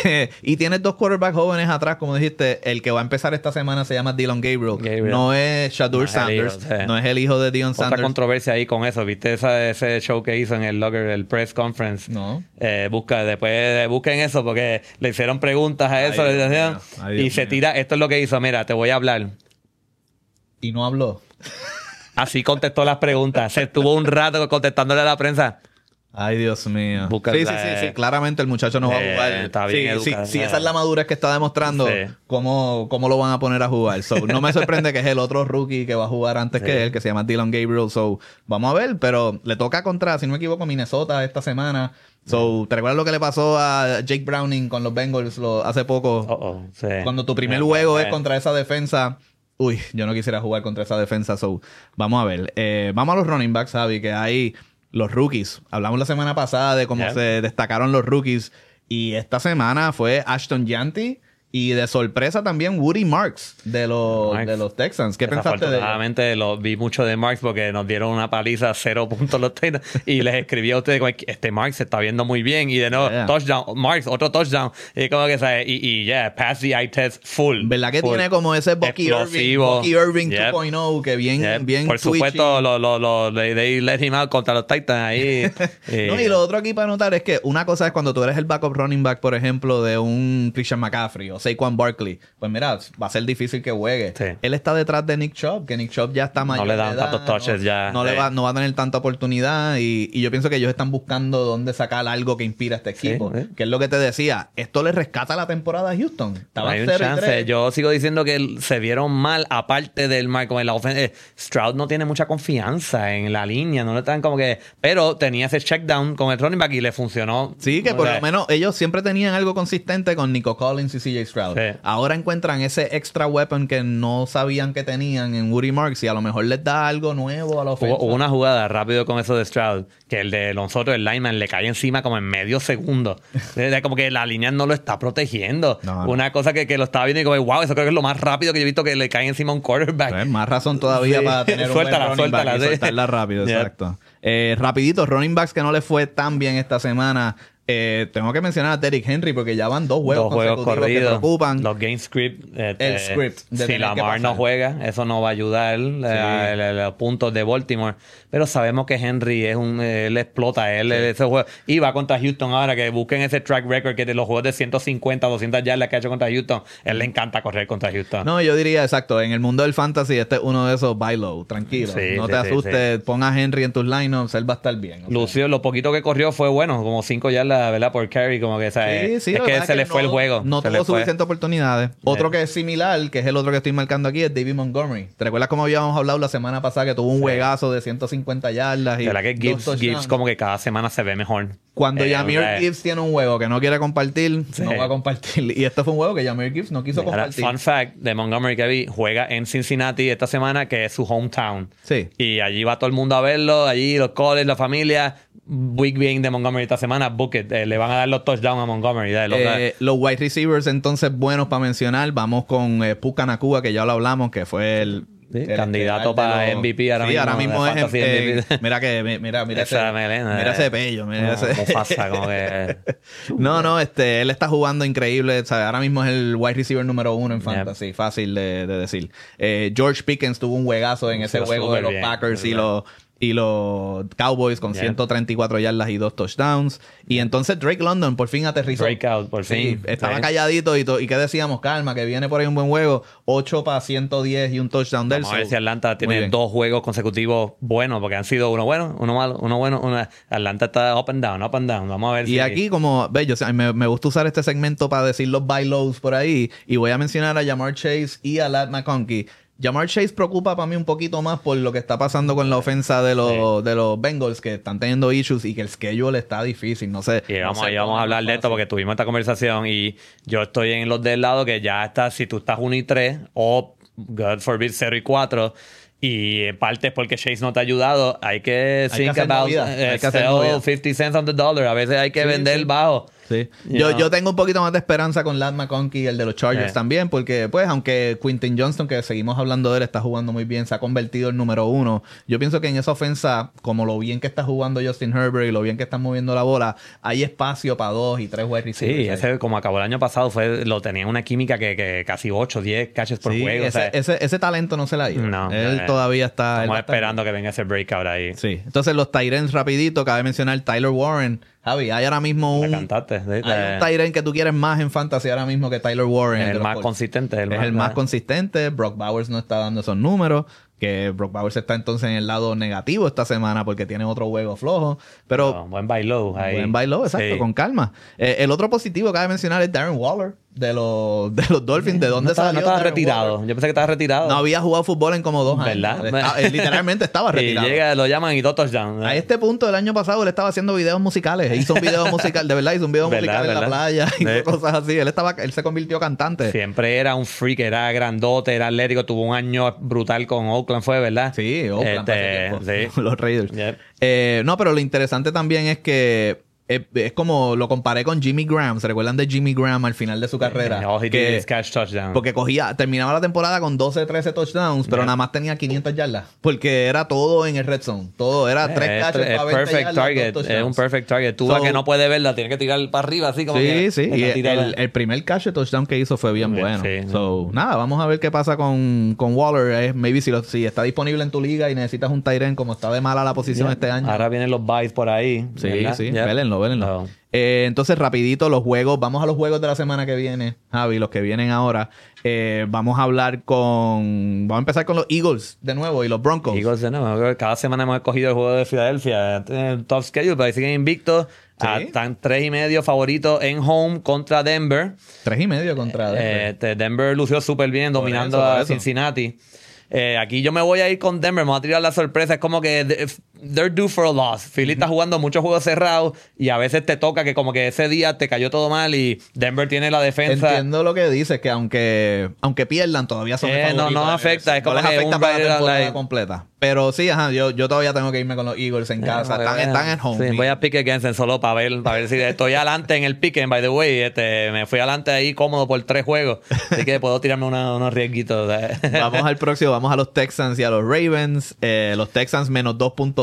Y tienes 2 quarterbacks jóvenes atrás, como dijiste. El que va a empezar esta semana se llama Dylan Gabriel. No es Shadur Sanders. No es el hijo de Deion Sanders. Otra controversia ahí con eso. ¿Viste ese show que hizo en el press conference? No. Busquen eso porque le hicieron preguntas a eso. Se tira. Esto es lo que hizo. Mira, te voy a hablar. Y no habló. Así contestó las preguntas. Se estuvo un rato contestándole a la prensa. Ay, Dios mío. Sí. Claramente el muchacho no va a jugar. Está bien sí, esa es la madurez que está demostrando. ¿Cómo lo van a poner a jugar? No me sorprende que es el otro rookie que va a jugar antes que él, que se llama Dylan Gabriel. Vamos a ver, pero le toca contra, si no me equivoco, Minnesota esta semana. ¿Te recuerdas lo que le pasó a Jake Browning con los Bengals hace poco? Cuando tu primer juego es contra esa defensa. Uy, yo no quisiera jugar contra esa defensa. Vamos a ver. Vamos a los running backs, Javi, que hay los rookies. Hablamos la semana pasada de cómo se destacaron los rookies. Y esta semana fue Ashton Yanty Y de sorpresa también Woody Marks de los Texans. ¿Qué pensaste de él? Desafortunadamente vi mucho de Marks porque nos dieron una paliza 0 puntos los Texans y les escribí a ustedes este Marks se está viendo muy bien y de nuevo touchdown, Marks, otro touchdown y como que ¿sabes? Y pass the eye test full. ¿Verdad que tiene como ese Bucky Irving 2.0 que bien por supuesto they let him out contra los Titans ahí. No, y lo otro aquí para notar es que una cosa es cuando tú eres el backup running back, por ejemplo, de un Christian McCaffrey o Saquon Barkley, pues mira, va a ser difícil que juegue. Sí. Él está detrás de Nick Chubb, que Nick Chubb ya está mayor. No le dan tantos touches ya. No va a tener tanta oportunidad y yo pienso que ellos están buscando dónde sacar algo que inspira a este equipo. Sí. Que es lo que te decía, esto le rescata la temporada a Houston. Hay un chance. Yo sigo diciendo que se vieron mal, aparte del Marco en la ofensa. Stroud no tiene mucha confianza en la línea, no le están como que... Pero tenía ese check down con el running back y le funcionó. Sí, que por lo menos ellos siempre tenían algo consistente con Nico Collins y CJ Stroud. Sí. Ahora encuentran ese extra weapon que no sabían que tenían en Woody Marks y a lo mejor les da algo nuevo a la ofensa. Hubo una jugada rápido con eso de Stroud que el de nosotros, el lineman, le cae encima como en medio segundo. Como que la línea no lo está protegiendo. Una cosa que lo estaba viendo y como, wow, eso creo que es lo más rápido que yo he visto que le cae encima a un quarterback. Pues más razón todavía para tener un buen running back y soltarla rápido, exacto. Rapidito, running backs que no le fue tan bien esta semana. Tengo que mencionar a Derrick Henry porque ya van dos juegos consecutivos que preocupan. Los game script. El script. Si Lamar no juega, eso no va a ayudar los puntos de Baltimore. Pero sabemos que Henry él explota ese juego. Y va contra Houston ahora, que busquen ese track record que de los juegos de 150, 200 yardas que ha hecho contra Houston. Él le encanta correr contra Houston. No, yo diría, exacto, en el mundo del fantasy este es uno de esos buy low, tranquilo. No te asustes, pon a Henry en tus lineups, él va a estar bien. Lucio, lo poquito que corrió fue bueno, como 5 yardas, ¿verdad? Por carry, como que, ¿sabes? Es que se le fue el juego. No tuvo suficientes oportunidades. Otro que es similar, que es el otro que estoy marcando aquí, es David Montgomery. ¿Te recuerdas cómo habíamos hablado la semana pasada que tuvo un juegazo de 150 yardas? Y ¿verdad que Gibbs como que cada semana se ve mejor? Cuando Jahmyr Gibbs tiene un juego que no quiere compartir, no va a compartir. Y este fue un juego que Jahmyr Gibbs no quiso compartir. Fun fact de Montgomery que vi, juega en Cincinnati esta semana, que es su hometown. Sí. Y allí va todo el mundo a verlo, allí los college, la familia. Big Bang de Montgomery esta semana, Bucket, le van a dar los touchdowns a Montgomery. Los wide receivers entonces buenos para mencionar, vamos con Puka Nacua, que ya lo hablamos, que fue el candidato para MVP ahora mismo. Ahora mismo es mira ese pello. Pasa, como que... No, él está jugando increíble. ¿Sabes? Ahora mismo es el wide receiver número 1 en fantasy. Fácil de decir. George Pickens tuvo un juegazo en ese juego de los Packers y los Cowboys con 134 yardas y 2 touchdowns. Y entonces Drake London por fin aterrizó. Breakout, por fin. Estaba calladito y ¿qué decíamos? Calma, que viene por ahí un buen juego. 8 para 110 y un touchdown del Vamos a ver si Atlanta tiene 2 juegos consecutivos buenos, porque han sido uno bueno, uno malo, uno bueno. Atlanta está up and down. Vamos a ver y aquí, como ves, me gusta usar este segmento para decir los buy lows por ahí. Y voy a mencionar a Ja'Marr Chase y a Ladd McConkey. Ja'Marr Chase preocupa para mí un poquito más por lo que está pasando con la ofensa de los Bengals, que están teniendo issues y que el schedule está difícil. No sé. Y vamos a hablar de esto porque tuvimos esta conversación y yo estoy en los del lado que ya está, si tú estás 1-3 o, God forbid, 0-4 y en parte es porque Chase no te ha ayudado, hay que think about sell 50 cents on the dollar. A veces hay que vender bajo. Sí. Yo tengo un poquito más de esperanza con Ladd McConkey y el de los Chargers también, porque pues aunque Quentin Johnston, que seguimos hablando de él, está jugando muy bien, se ha convertido en número 1. Yo pienso que en esa ofensa, como lo bien que está jugando Justin Herbert y lo bien que están moviendo la bola, hay espacio para 2 y 3 wide receivers. Sí, ese como acabó el año pasado, lo tenía una química que casi 8, 10 catches por juego. Ese talento no se la ha ido. No, él todavía está... Estamos esperando que venga ese breakout ahí. Sí. Entonces los tight ends rapidito, cabe mencionar Tyler Warren. Javi, hay ahora mismo un tight end que tú quieres más en fantasy ahora mismo que Tyler Warren. Es el más consistente. Es el más consistente. Brock Bowers no está dando esos números. Que Brock Bowers está entonces en el lado negativo esta semana porque tiene otro juego flojo. Pero buen buy low ahí. Buen buy low, exacto, con calma. El otro positivo que cabe mencionar es Darren Waller de los Dolphins. ¿De dónde salió? No estaba Darren retirado. Waller? yo pensé que estaba retirado. No había jugado fútbol en como 2 años. ¿Verdad? Literalmente estaba retirado. Y lo llaman y 2 touchdowns. A este punto del año pasado él estaba haciendo videos musicales. Hizo un video musical, de verdad, hizo un video musical en la playa y cosas así. Él se convirtió cantante. Siempre era un freak, era grandote, era atlético. Tuvo un año brutal con Oakland, fue, ¿verdad? Sí, Oakland. Sí. Los Raiders. No, pero lo interesante también es que es como lo comparé con Jimmy Graham. ¿Se recuerdan de Jimmy Graham al final de su carrera? Catch touchdown. Porque terminaba la temporada con 12, 13 touchdowns, pero nada más tenía 500 yardas. Porque era todo en el red zone. Todo era 3 catches para 20 perfect yardas. Target. Es un perfect target. Tú que no puedes verla, tienes que tirar para arriba así como Sí. Y el primer catch de touchdown que hizo fue bien bueno. Nada, vamos a ver qué pasa con Waller. Maybe si está disponible en tu liga y necesitas un tight end, como está de mala la posición este año. Ahora vienen los byes por ahí. Sí. Vélenlo. No. Entonces, rapidito, vamos a los juegos de la semana que viene, Javi, los que vienen ahora. Vamos a empezar con los Eagles de nuevo y los Broncos. Eagles de nuevo. Cada semana hemos escogido el juego de Filadelfia. Top schedule, pero ahí siguen invictos. ¿Sí? Están 3.5 favoritos en home contra Denver. 3.5 contra Denver. Denver lució súper bien, dominando a Cincinnati. Aquí yo me voy a ir con Denver, me voy a tirar la sorpresa. Es como que they're due for a loss. Philly está jugando muchos juegos cerrados y a veces te toca que como que ese día te cayó todo mal y Denver tiene la defensa. Entiendo lo que dices, que aunque pierdan todavía son favoritos. No afecta, es como les que afecta para la temporada completa. Pero sí, yo todavía tengo que irme con los Eagles en casa. Están en home. Sí, voy a pick against solo para ver si estoy adelante en el pick. By the way, me fui adelante ahí cómodo por 3 juegos. Así que puedo tirarme unos riesguitos. Vamos al próximo. Vamos a los Texans y a los Ravens. Los Texans menos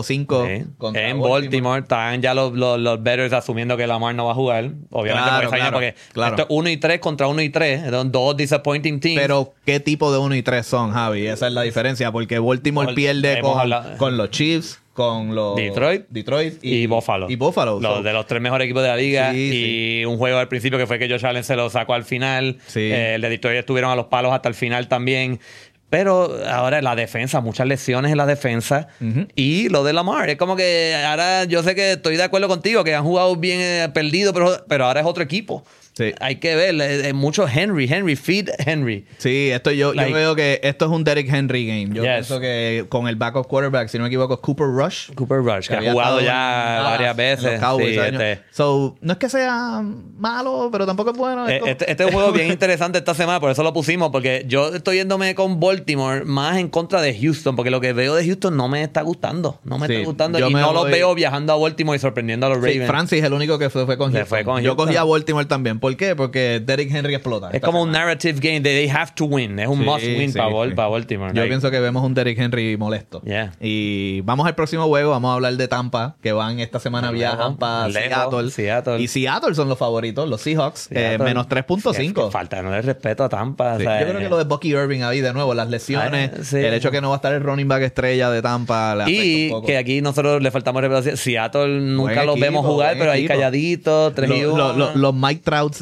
2.5 en Baltimore. Están ya los bettors asumiendo que Lamar no va a jugar. Obviamente porque esto es 1-3 contra 1-3. Son 2 disappointing teams. Pero ¿qué tipo de 1-3 son, Javi? Esa es la diferencia. Porque Baltimore pierde con los Chiefs, con los Detroit y Buffalo. De los 3 mejores equipos de la liga. Y un juego al principio que fue que Josh Allen se lo sacó al final. El de Detroit estuvieron a los palos hasta el final también. Pero ahora la defensa, muchas lesiones en la defensa. Y lo de Lamar, es como que ahora yo sé que estoy de acuerdo contigo, que han jugado bien perdido, pero ahora es otro equipo. Sí. Hay que ver, mucho Henry, feed Henry. Sí, yo veo que esto es un Derrick Henry game. Yo pienso que con el backup quarterback, si no me equivoco, es Cooper Rush, que ha jugado ya varias veces. Cowboys, no es que sea malo, pero tampoco es bueno. Este es un juego bien interesante esta semana, por eso lo pusimos, porque yo estoy yéndome con Baltimore más en contra de Houston, porque lo que veo de Houston no me está gustando. No me está gustando. Y no los veo viajando a Baltimore y sorprendiendo a los Ravens. Francis es el único que fue con Houston. Yo cogí a Baltimore también. ¿Por qué? Porque Derrick Henry explota. Es como un narrative game. They have to win. Es un must win para Baltimore. Yo pienso que vemos un Derrick Henry molesto. Y vamos al próximo juego. Vamos a hablar de Tampa, que van esta semana viajan para Seattle. Y Seattle son los favoritos, los Seahawks. Menos 3.5. Falta no le respeto a Tampa. O sea, yo creo que lo de Bucky Irving ahí de nuevo, las lesiones, el hecho que no va a estar el running back estrella de Tampa le afecta un poco. Que aquí nosotros le faltamos respeto. Seattle nunca los vemos jugar, pero ahí calladitos, 3-1. Los Mike Trouts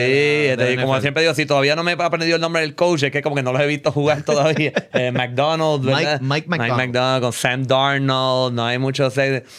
de como siempre digo, si todavía no me he aprendido el nombre del coach, es que como que no los he visto jugar todavía. McDonald, ¿verdad? Mike McDonald con Sam Darnold, no hay muchos.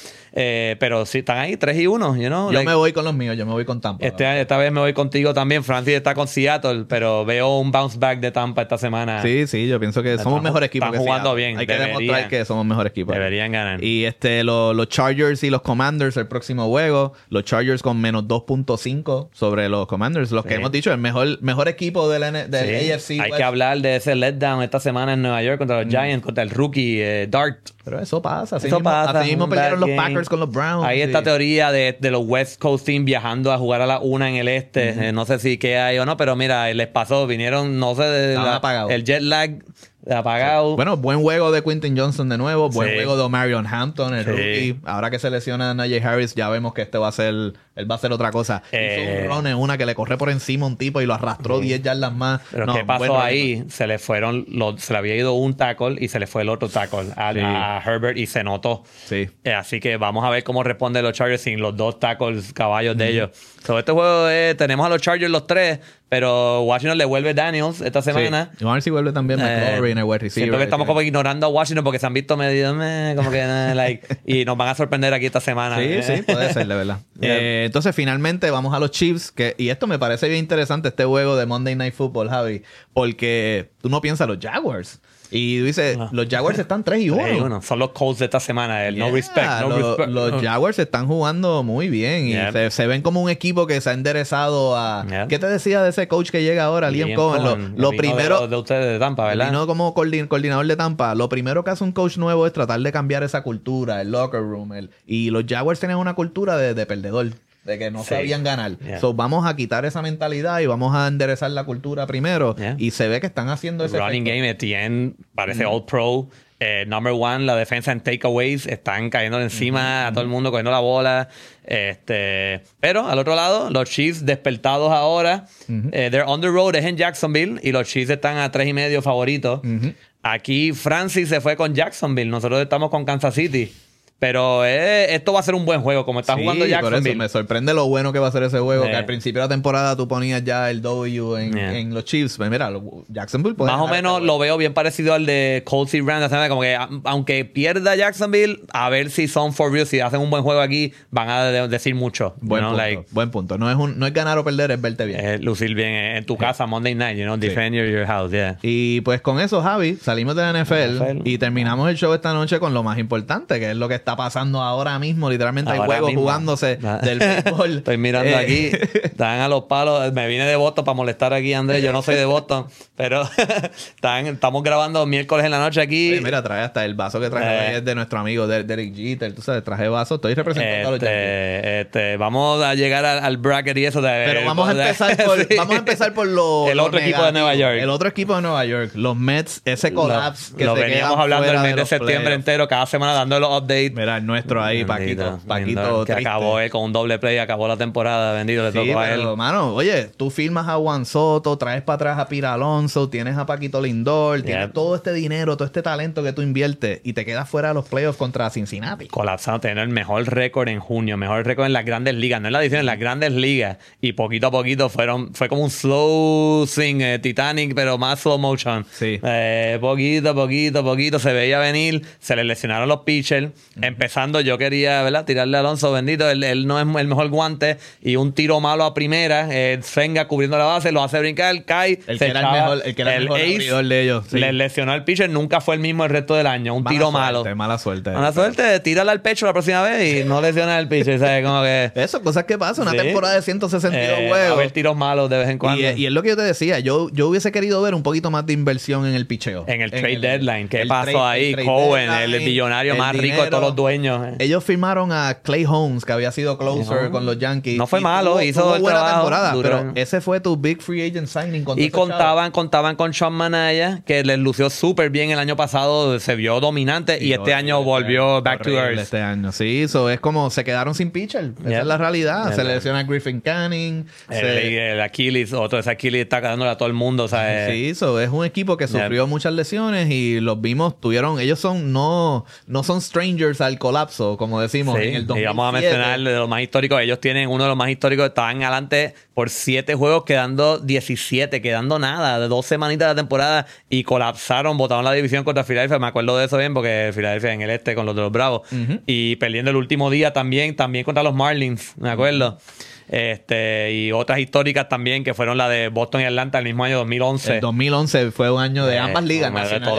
Pero sí, están ahí 3-1, Yo me voy con los míos, yo me voy con Tampa. Esta vez me voy contigo también. Francis está con Seattle, pero veo un bounce back de Tampa esta semana. Sí, yo pienso que somos mejor equipo. Están jugando bien. Hay que demostrar que somos mejor equipo. Deberían ganar. Y los Chargers y los Commanders el próximo juego. Los Chargers con menos 2.5 sobre los Commanders. Los que hemos dicho, el mejor equipo del AFC. Hay que hablar de ese letdown esta semana en Nueva York contra los Giants, contra el rookie Dart. Pero eso pasa. Así mismo perdieron los Packers con los Browns. Hay esta teoría de los West Coast Team viajando a jugar a la 1 en el este. No sé si qué hay o no, pero mira, les pasó. Vinieron, no sé, el jet lag apagado. Sí. Bueno, buen juego de Quentin Johnson de nuevo. Buen juego de Marion Hampton, el rookie. Ahora que se lesiona a Najee Harris, ya vemos que él va a hacer otra cosa. Hizo un run en una que le corre por encima a un tipo y lo arrastró 10 yardas más. Pero ¿qué pasó ahí? Se le había ido un tackle y se le fue el otro tackle a Herbert y se notó. Sí. Así que vamos a ver cómo responden los Chargers sin los 2 tackles caballos de ellos. Sobre este juego tenemos a los Chargers los 3, pero Washington le vuelve Daniels esta semana. Sí. A ver si vuelve también McLaurin, el wide receiver. Siento que estamos como ignorando a Washington porque se han visto medio como que y nos van a sorprender aquí esta semana. Sí, puede ser, de verdad. Entonces, finalmente, vamos a los Chiefs. Y esto me parece bien interesante, este juego de Monday Night Football, Javi. Porque tú no piensas los Jaguars. Y tú dices, los Jaguars están 3-1. Son los Colts de esta semana. No respect. Los Jaguars están jugando muy bien. Y se ven como un equipo que se ha enderezado a... ¿Qué te decía de ese coach que llega ahora, Liam Cohen? Lo primero... De ustedes de Tampa, ¿verdad? Vino como coordinador de Tampa. Lo primero que hace un coach nuevo es tratar de cambiar esa cultura, el locker room. Y los Jaguars tienen una cultura de perdedor. de que no sabían ganar. So, vamos a quitar esa mentalidad y vamos a enderezar la cultura primero. Y se ve que están haciendo ese running efecto. game, Etienne parece all pro. Number one, la defensa en takeaways están cayendo encima a todo el mundo, cogiendo la bola. Pero al otro lado, los Chiefs despertados ahora. They're on the road, es en Jacksonville. Y los Chiefs están a 3.5 favoritos. Aquí Francis se fue con Jacksonville. Nosotros estamos con Kansas City. Pero esto va a ser un buen juego, como está jugando Jacksonville. Por eso me sorprende lo bueno que va a ser ese juego. Que al principio de la temporada tú ponías ya el W en los Chiefs. Pues mira, Jacksonville puede más o menos lo veo bien parecido al de Colts y Rams. Como que aunque pierda Jacksonville, a ver si son for real. Si hacen un buen juego aquí, van a decir mucho. Buen punto. No es ganar o perder, es verte bien. Lucir bien en tu casa, Monday night, defend your house, Y pues con eso, Javi, salimos de la NFL y terminamos el show esta noche con lo más importante, que es lo que está pasando ahora mismo. Literalmente hay juegos jugándose del fútbol. Estoy mirando aquí. Están a los palos. Me vine de Boston para molestar aquí, Andrés. Yo no soy de Boston. Pero estamos grabando miércoles en la noche aquí. Oye, mira, trae hasta el vaso que traje es de nuestro amigo Derek Jeter. Tú sabes, traje vaso. Estoy representando a los Yankees. Vamos a llegar al bracket y eso. Pero vamos a empezar por el otro equipo de Nueva York. El otro equipo de Nueva York. Los Mets, ese collapse que lo se veníamos hablando el mes de septiembre entero, cada semana dando los updates. Mira, el nuestro ahí, Paquito que acabó con un doble play, acabó la temporada, bendito, le tocó a él. Mano, oye, tú firmas a Juan Soto, traes para atrás a Pira Alonso, tienes a Paquito Lindor, tienes todo este dinero, todo este talento que tú inviertes y te quedas fuera de los playoffs contra Cincinnati. Colapsando, tener el mejor récord en junio, mejor récord en las grandes ligas, no en la edición, en las grandes ligas. Y poquito a poquito fue como un slow swing, Titanic, pero más slow motion. Sí. Poquito, se veía venir, se le lesionaron los pitchers. Empezando, yo quería, ¿verdad?, tirarle a Alonso, bendito, él no es el mejor guante, y un tiro malo a primera, Senga cubriendo la base, lo hace brincar, cae, el que era el mejor abridor de ellos. Sí. Le lesionó al pitcher, nunca fue el mismo el resto del año, tiro malo. Mala suerte. Mala suerte, tírale al pecho la próxima vez y no lesiona al pitcher, ¿sabes? Como que... Eso, cosas que pasan, una temporada de 162 juegos. A ver tiros malos de vez en cuando. Y es lo que yo te decía, yo hubiese querido ver un poquito más de inversión en el picheo. En el trade deadline, ¿qué pasó ahí? Cohen, el billonario más rico de todos los dueños. Ellos firmaron a Clay Holmes, que había sido closer con los Yankees. No fue malo, hizo el buena trabajo, temporada, pero ese fue tu big free agent signing. Y contaban con Sean Manaya, que les lució súper bien el año pasado, se vio dominante, y este año volvió back to earth. Este año, sí, eso es como se quedaron sin pitcher. Esa es la realidad. Se le lesiona a Griffin Canning. El Achilles, ese Achilles está dándole a todo el mundo. O sea, sí, eso es un equipo que sufrió muchas lesiones y los vimos, ellos no son strangers al colapso, como decimos, en el 2007. Y vamos a mencionar de los más históricos. Ellos tienen uno de los más históricos, estaban adelante por 7 juegos, quedando 17, quedando nada, de 2 semanitas de la temporada, y colapsaron, botaron la división contra Filadelfia. Me acuerdo de eso bien, porque Filadelfia en el este con los de los Bravos, y perdiendo el último día también contra los Marlins, me acuerdo. Y otras históricas también, que fueron la de Boston y Atlanta el mismo año 2011. El 2011 fue un año de ambas ligas.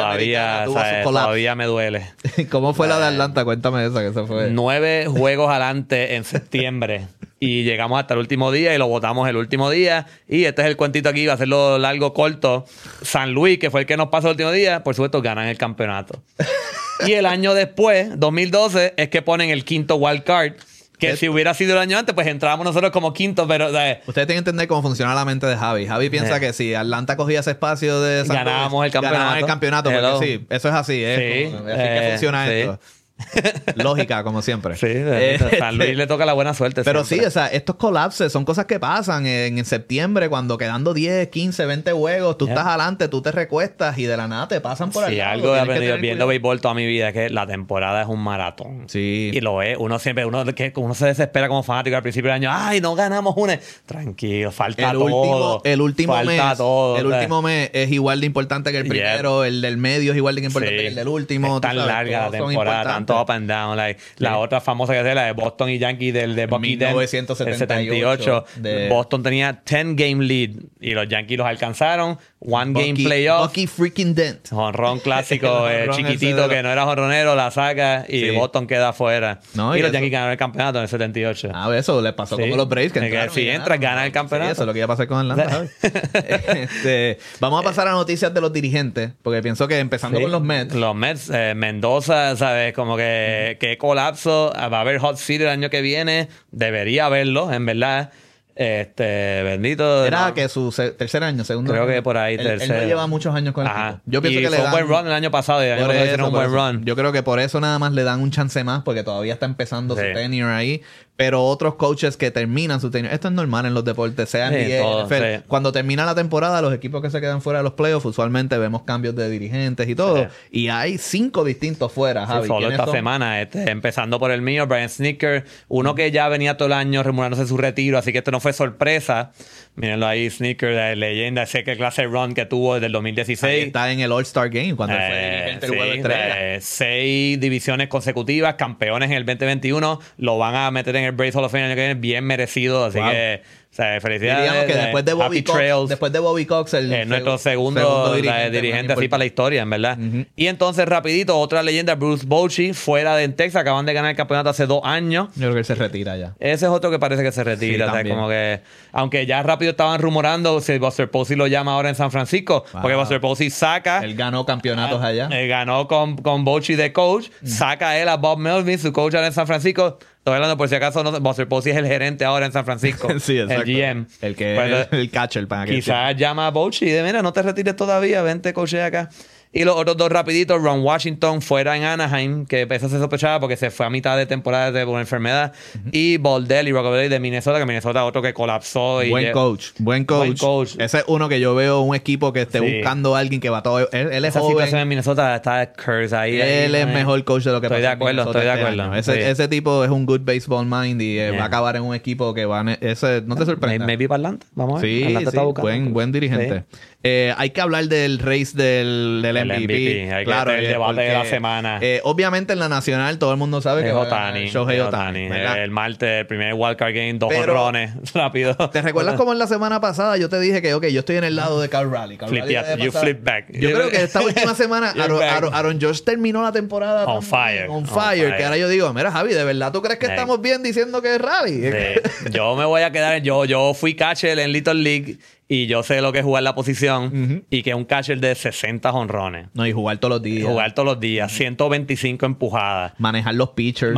Todavía me duele. ¿Cómo fue la de Atlanta? Cuéntame esa, que esa fue. 9 juegos adelante en septiembre. Y llegamos hasta el último día y lo votamos el último día. Y este es el cuentito aquí, va a hacerlo largo, corto. San Luis, que fue el que nos pasó el último día, por supuesto, ganan el campeonato. Y el año después, 2012, es que ponen el quinto wild card. Que si hubiera sido el año antes, pues entrábamos nosotros como quinto, pero... Ustedes tienen que entender cómo funciona la mente de Javi. Javi piensa que si Atlanta cogía ese espacio de San Luis, ganábamos el campeonato. Porque sí, eso es así. Así que funciona esto. Lógica, como siempre. Sí, San Luis le toca la buena suerte. Pero siempre. sí, o sea, estos colapses son cosas que pasan en septiembre, cuando quedando 10, 15, 20 juegos, tú estás adelante, tú te recuestas y de la nada te pasan por ahí. Sí, algo he aprendido viendo béisbol toda mi vida es que la temporada es un maratón. Sí. Y lo es. Uno se desespera como fanático al principio del año. ¡Ay, no ganamos una! Tranquilo, falta todo. El último mes es igual de importante que el primero. El del medio es igual de importante que el del último. Es tan larga la temporada, tanto up and down. La otra famosa que es la de Boston y Yankees de Bucky Dent, 1978. Boston tenía 10 game lead y los Yankees los alcanzaron One Game Playoff. Bucky freaking Dent. Jonrón clásico, chiquitito que no era jonronero, la saca y Boston queda afuera. No, y los Yankees ganaron el campeonato en el 78. Eso le pasó como los Braves que si entras, ganan el campeonato. Sí, eso es lo que iba a pasar con Atlanta. Vamos a pasar a noticias de los dirigentes, porque pienso que empezando con los Mets. Los Mets, Mendoza, ¿sabes? Como que colapso. Va a haber hot seat el año que viene. Debería haberlo, en verdad. Bendito. Era que su tercer año, segundo creo año. que por ahí tercero. Él no lleva muchos años con el equipo. Yo pienso y que le fue dan un buen run el año pasado. Un buen run. Yo creo que por eso nada más le dan un chance más, porque todavía está empezando su tenure ahí. Pero otros coaches que terminan su tenure, esto es normal en los deportes, sean NFL. Cuando termina la temporada, los equipos que se quedan fuera de los playoffs, usualmente vemos cambios de dirigentes y todo. Y hay 5 distintos fuera, Javi. Solo esta semana, empezando por el mío, Brian Snitker, uno que ya venía todo el año remunerándose su retiro, así que esto no fue sorpresa. Mírenlo ahí, Snitker, la leyenda, sé que clase run que tuvo desde el 2016. Ahí está en el All-Star Game cuando fue dirigente del juego de estrella. 6 divisiones consecutivas, campeones en el 2021, lo van a meter en el Braves Hall of Fame el año que viene, bien merecido, así que felicidades. Diríamos que después de Bobby Cox, nuestro segundo dirigente así para la historia, en verdad. Y entonces, rapidito, otra leyenda, Bruce Bochy, fuera de Texas, acaban de ganar el campeonato hace 2 años. Yo creo que él se retira ya. Ese es otro que parece que se retira. O sea, como que, aunque ya rápido estaban rumorando si Buster Posey lo llama ahora en San Francisco, porque Buster Posey saca. Él ganó campeonatos allá. Él ganó con Bochy de coach, saca él a Bob Melvin, su coach ahora en San Francisco. Estoy hablando por si acaso, Buster Posey es el gerente ahora en San Francisco. Sí, exacto. El GM. El que es el catcher para que quizás llama a Bochy y dice, mira, no te retires todavía, vente coachea acá. Y los otros 2 rapiditos, Ron Washington fuera en Anaheim, que eso se sospechaba porque se fue a mitad de temporada por una enfermedad. Y Baldelli y Rockabilly de Minnesota, que Minnesota otro que colapsó. Buen coach. Ese es uno que yo veo un equipo que esté buscando a alguien que va todo. Él es esa joven. Situación en Minnesota está Curse ahí. Él es mejor coach de lo que pasa en Minnesota. Estoy de acuerdo. Ese tipo es un good baseball mind y va a acabar en un equipo que va... no te sorprende. Maybe para Atlanta. Vamos a ver. Sí, está buen dirigente. Hay que hablar del race del MVP. Claro, el debate de la semana. Obviamente en la nacional todo el mundo sabe que Shohei Ohtani. El martes, el primer wildcard game, 2 jonrones rápido. ¿Te recuerdas como en la semana pasada yo te dije que yo estoy en el lado de Cal Raleigh? You flip back. Yo creo que esta última semana Aaron Judge terminó la temporada on fire. Que ahora yo digo, mira Javi, ¿de verdad tú crees que estamos bien diciendo que es Raleigh? Yo me voy a quedar, yo fui catcher en Little League. Y yo sé lo que es jugar la posición y que es un catcher de 60 jonrones. No, y jugar todos los días. 125 empujadas. Manejar los pitchers.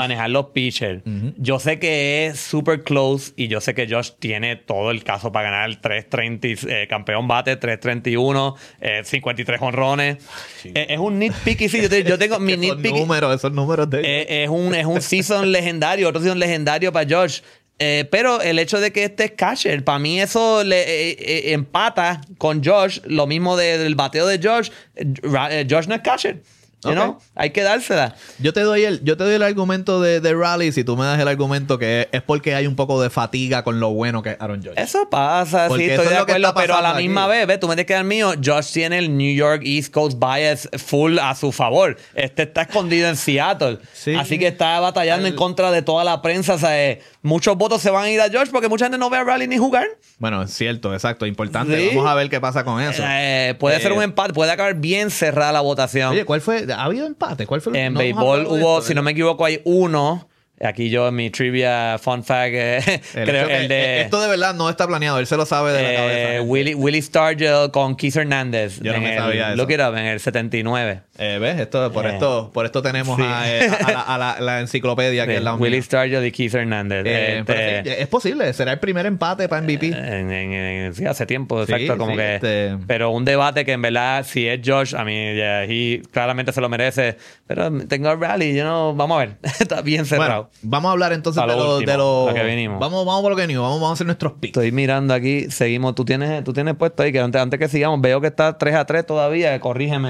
Yo sé que es super close y yo sé que Josh tiene todo el caso para ganar el 330, campeón bate, 331, 53 jonrones. Sí. Es un nitpicky. Sí, yo tengo mi nitpicky. Esos números de es un season legendario, otro season legendario para Josh. Pero el hecho de que este es catcher, para mí eso le empata con Josh, lo mismo del bateo de Josh. Josh no es catcher. ¿No? Hay que dársela. Yo te doy el argumento de Raleigh si tú me das el argumento que es porque hay un poco de fatiga con lo bueno que es Aaron Judge. Eso pasa, porque sí, estoy de acuerdo, pero a la misma vez, tú me tienes que dar mío, Josh tiene el New York East Coast bias full a su favor. Está escondido en Seattle. Sí. Así que está batallando en contra de toda la prensa. O sea, muchos votos se van a ir a Josh porque mucha gente no ve a Raleigh ni jugar. Bueno, es cierto, exacto, importante. Sí. Vamos a ver qué pasa con eso. Puede ser un empate, puede acabar bien cerrada la votación. Oye, ¿cuál fue? ¿Ha habido empate? ¿Cuál fue? En béisbol hubo, si no me equivoco, hay uno. Aquí yo en mi trivia fun fact creo el de esto de verdad no está planeado, él se lo sabe de la cabeza. Willie Stargell con Keith Hernández. Yo no me sabía eso. Look it up, en el 79. ¿Ves? Por esto tenemos a la enciclopedia que es la Willie Stargell y Keith Hernández. Pero sí, es posible, será el primer empate para MVP. Sí, hace tiempo, exacto. Pero un debate que en verdad, si es Josh, a mí claramente se lo merece. Pero tengo a Raleigh, vamos a ver. Está bien cerrado. Bueno, vamos a hablar entonces de lo que venimos. Vamos por lo que venimos. Vamos a hacer nuestros picks. Estoy mirando aquí. Seguimos. Tú tienes puesto ahí que antes que sigamos, veo que está 3-3 todavía. Corrígeme.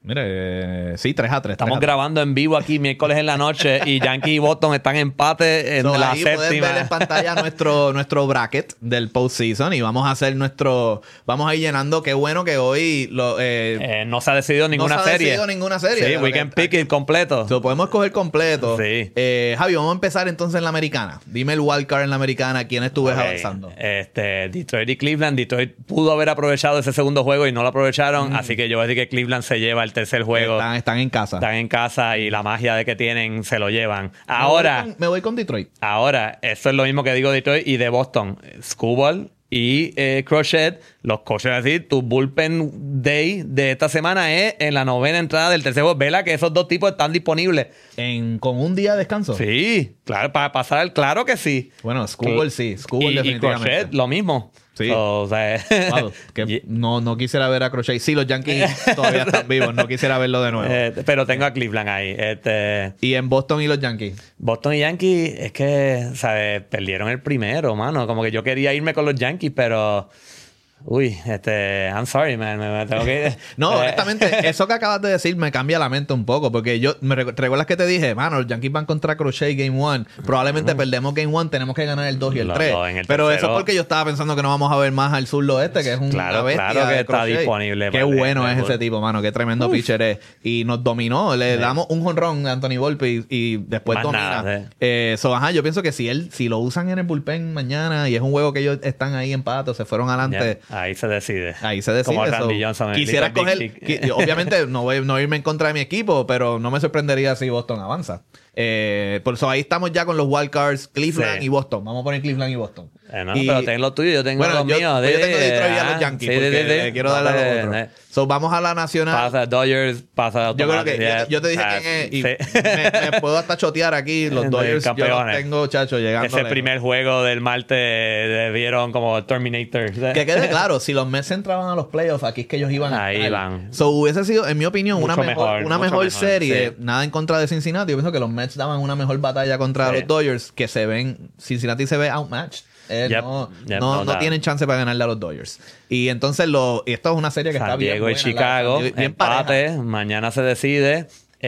Mire, sí, 3-3. Estamos grabando en vivo aquí miércoles en la noche y Yankees y Boston están en empate en la séptima. Pueden ver en pantalla nuestro bracket del postseason y vamos a hacer vamos a ir llenando. Qué bueno que hoy no se ha decidido ninguna serie. Sí, we can pick it completo. Lo podemos escoger completo. Sí. Javi, vamos a empezar entonces en la americana. Dime el wildcard en la americana. ¿Quién ves avanzando? Detroit y Cleveland. Detroit pudo haber aprovechado ese segundo juego y no lo aprovecharon. Así que yo voy a decir que Cleveland se lleva el tercer juego. Están en casa. Están en casa y la magia de que tienen se lo llevan. Ahora... Me voy con Detroit. Ahora, eso es lo mismo que digo de Detroit y de Boston. Skubal y Crochet, los coaches van a decir, tu bullpen day de esta semana es en la 9ª entrada del tercer juego. Vela que esos dos tipos están disponibles. ¿Con un día de descanso? Sí, claro, para pasar, claro que sí. Bueno, Skubal sí. Skubal definitivamente. Y Crochet, lo mismo. Sí. No quisiera ver a Crochet. Sí, los Yankees todavía están vivos. No quisiera verlo de nuevo. Pero tengo a Cleveland ahí. ¿Y en Boston y los Yankees? Boston y Yankees es que, ¿sabes? Perdieron el primero, mano. Como que yo quería irme con los Yankees, pero... Uy, I'm sorry, man. Me tengo que ir. No, honestamente, eso que acabas de decir me cambia la mente un poco. Porque ¿recuerdas que te dije? Mano, los Yankees van contra Crochet Game 1. Probablemente perdemos Game 1. Tenemos que ganar el 2 y el 3. Pero eso es porque yo estaba pensando que no vamos a ver más al sur-oeste, que es un claro que está disponible. Qué bueno es ese tipo, mano. Qué tremendo pitcher es. Y nos dominó. Le damos un jonrón a Anthony Volpe y después más domina. Yo pienso que si lo usan en el bullpen mañana y es un juego que ellos están ahí empatos, se fueron adelante... Ahí se decide. Como Randy Johnson. Quisiera escoger... Obviamente no voy a irme en contra de mi equipo, pero no me sorprendería si Boston avanza. Por eso ahí estamos ya con los wildcards, Cleveland y Boston. Vamos a poner Cleveland y Boston. Pero ten lo tuyo, yo tengo los míos. Yo tengo Detroit y a los Yankees porque quiero darle a los otros. Vamos a la nacional. Pasa Dodgers, pasa automático. Yo creo que yo te dije quién es y me puedo hasta chotear aquí. Los Dodgers yo los tengo, chacho, llegando. Ese primer juego del martes vieron como Terminator. Que quede claro, si los Mets entraban a los playoffs, aquí es que ellos iban a ahí van. Hubiese sido, en mi opinión, una mejor serie. Sí. Nada en contra de Cincinnati. Yo pienso que los Mets daban una mejor batalla contra los Dodgers, que Cincinnati se ve outmatched. No tienen chance para ganarle a los Dodgers. Y entonces esto es una serie que está bien buena. San Diego y Chicago, bien empate, pareja. Mañana se decide.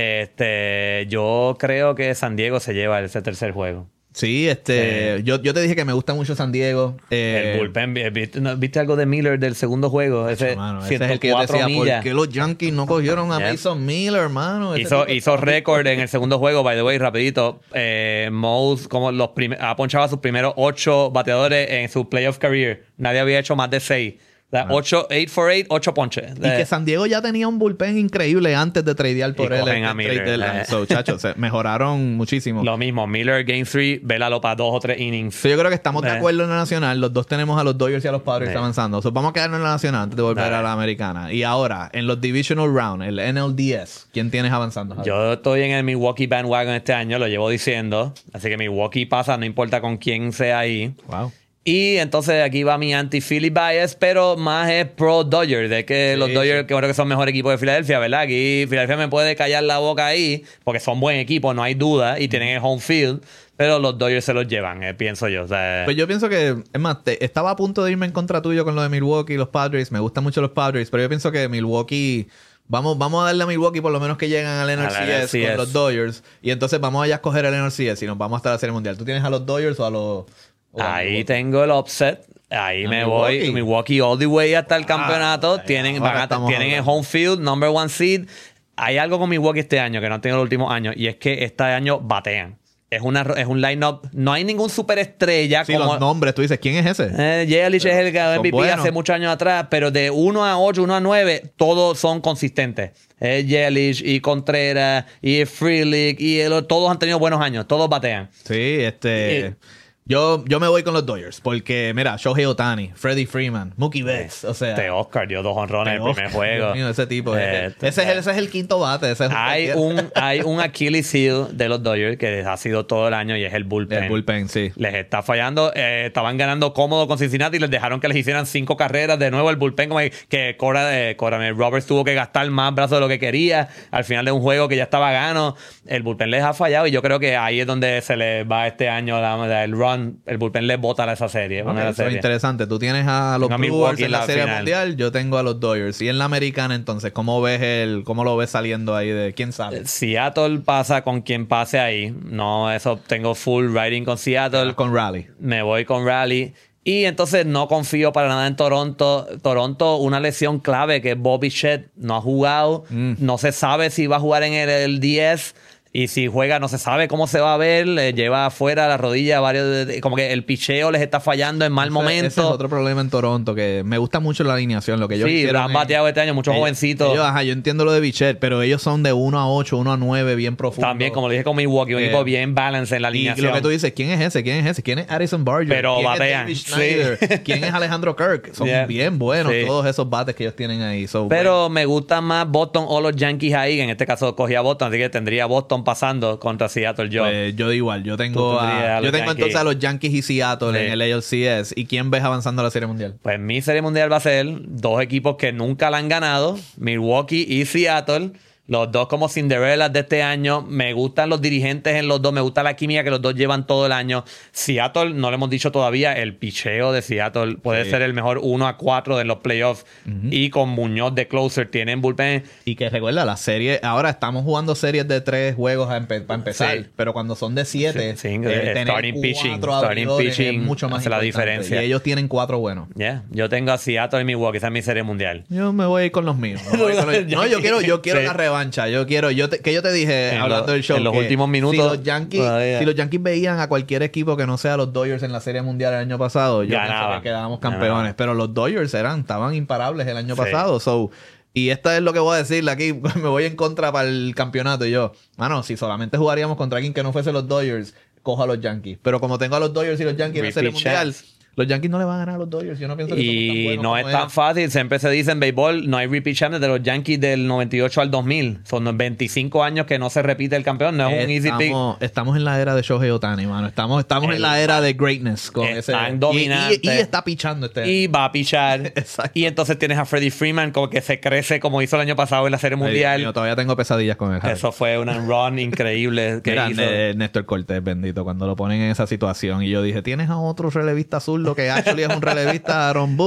Yo creo que San Diego se lleva ese tercer juego. Sí, yo te dije que me gusta mucho San Diego. El bullpen, ¿viste algo de Miller del segundo juego? Ese es el que yo decía, ¿por qué los Yankees no cogieron a Mason Miller, hermano? Hizo récord en el segundo juego, by the way, rapidito. Mouse ha ponchado a sus primeros 8 bateadores en su playoff career. Nadie había hecho más de 6. 8 for 8, 8 ponches. Y que San Diego ya tenía un bullpen increíble antes de tradear por él. Chachos, mejoraron muchísimo. Lo mismo, Miller Game 3, vélalo para 2 o 3 innings. Yo creo que estamos de acuerdo en la nacional. Los dos tenemos a los Dodgers y a los Padres avanzando. Vamos a quedarnos en la nacional antes de volver a la americana. Y ahora, en los Divisional Round, el NLDS, ¿quién tienes avanzando, Javier? Yo estoy en el Milwaukee bandwagon este año, lo llevo diciendo. Así que Milwaukee pasa, no importa con quién sea ahí. Wow. Y entonces aquí va mi anti-Philly bias, pero más es pro Dodgers. De que los Dodgers, que creo que son mejor equipo de Filadelfia, ¿verdad? Aquí Filadelfia me puede callar la boca ahí, porque son buen equipo, no hay duda, y tienen el home field. Pero los Dodgers se los llevan, pienso yo. O sea, pues yo pienso que, es más, estaba a punto de irme en contra tuyo con lo de Milwaukee y los Padres. Me gustan mucho los Padres, pero yo pienso que Milwaukee... Vamos a darle a Milwaukee por lo menos que llegan al NLCS con los Dodgers. Y entonces vamos allá a escoger el NLCS y nos vamos hasta la Serie Mundial. ¿Tú tienes a los Dodgers o a los...? Ahí tengo el upset. Ahí me voy. Milwaukee all the way hasta el campeonato. Tienen el home field, number 1 seed. Hay algo con Milwaukee este año que no han tenido los últimos años. Y es que este año batean. Es un line-up. No hay ningún superestrella. Sí, como los nombres. Tú dices, ¿quién es ese? Yelich es el que MVP hace muchos años atrás. Pero de 1 a 8, 1 a 9, todos son consistentes. Yelich y Contreras y Frelick y todos han tenido buenos años. Todos batean. Sí, Yo me voy con los Dodgers porque, mira, Shohei Ohtani, Freddie Freeman, Mookie Betts, o sea... Oscar dio 2 honrones en el primer juego. Mío, ese tipo. Ese es el quinto bate. Hay un Achilles heel de los Dodgers que ha sido todo el año y es el bullpen. El bullpen, sí. Les está fallando. Estaban ganando cómodo con Cincinnati y les dejaron que les hicieran 5 carreras. De nuevo el bullpen, como que Roberts tuvo que gastar más brazos de lo que quería. Al final de un juego que ya estaba gano, el bullpen les ha fallado y yo creo que ahí es donde se les va este año el run el bullpen le bota a esa serie. Eso es interesante. Tú tienes a los Brewers en la Serie Mundial, yo tengo a los Dodgers. Y en la Americana, entonces, ¿cómo lo ves saliendo ahí de quién sabe? Seattle pasa con quien pase ahí. No, eso tengo full riding con Seattle. Con Raleigh. Me voy con Raleigh. Y entonces no confío para nada en Toronto. Toronto, una lesión clave que Bo Bichette no ha jugado. No se sabe si va a jugar en el 10. Y si juega, no se sabe cómo se va a ver. Lleva afuera la rodilla como que el picheo les está fallando en mal momento. Ese es otro problema en Toronto, que me gusta mucho la alineación. Lo que ellos sí, han bateado este año muchos jovencitos. Yo entiendo lo de Bichette, pero ellos son de 1-8, 1-9, bien profundo. También, como lo dije con Milwaukee, un equipo bien balance en la alineación. Y lo que tú dices, ¿quién es ese? ¿Quién es Addison Barger? Pero ¿Quién batean. es David Schneider? ¿Quién es Alejandro Kirk? Son bien buenos todos esos bates que ellos tienen ahí. Pero me gusta más Boston o los Yankees ahí. En este caso cogí a Boston, así que tendría Boston pasando contra Seattle yo. Pues yo igual. Yo tengo entonces a los Yankees y Seattle en el ALCS. ¿Y quién ves avanzando a la Serie Mundial? Pues mi Serie Mundial va a ser dos equipos que nunca la han ganado, Milwaukee y Seattle. Los dos como Cinderellas de este año. Me gustan los dirigentes en los dos. Me gusta la química que los dos llevan todo el año. Seattle, no lo hemos dicho todavía, el picheo de Seattle puede ser el mejor 1-4 de los playoffs. Y con Muñoz de closer tienen bullpen. Y que recuerda, la serie... Ahora estamos jugando series de 3 juegos para empezar. Sí. Pero cuando son de 7, starting pitching es mucho más hace la diferencia. Y ellos tienen 4 buenos. Yo tengo a Seattle y Milwaukee. Esa es mi Serie Mundial. Yo me voy a ir con los míos. Yo quiero la revancha. Yo te dije hablando del show en los últimos minutos si los Yankees veían a cualquier equipo que no sea los Dodgers en la Serie Mundial el año pasado, yo pensé que quedábamos campeones, pero los Dodgers estaban imparables el año pasado. Y esta es lo que voy a decirle aquí. Me voy en contra para el campeonato. Y yo, si solamente jugaríamos contra alguien que no fuese los Dodgers, cojo a los Yankees. Pero como tengo a los Dodgers y los Yankees en la Serie Mundial, los Yankees no le van a ganar a los Dodgers. Yo no pienso que son tan buenos. Y no es tan fácil. Siempre se dice en béisbol, no hay repeat champions de los Yankees del 98 al 2000. Son 25 años que no se repite el campeón. No es un easy pick. Estamos en la era de Shohei Ohtani, mano. Estamos en la era de greatness. Con están dominantes. Y está pichando Y va a pichar. Exacto. Y entonces tienes a Freddie Freeman como que se crece como hizo el año pasado en la Serie Mundial. Yo todavía tengo pesadillas con él. Eso fue un run increíble que hizo. Néstor Cortés, bendito, cuando lo ponen en esa situación. Y yo dije, tienes a otro relevista azul, lo que actually es un relevista, Aaron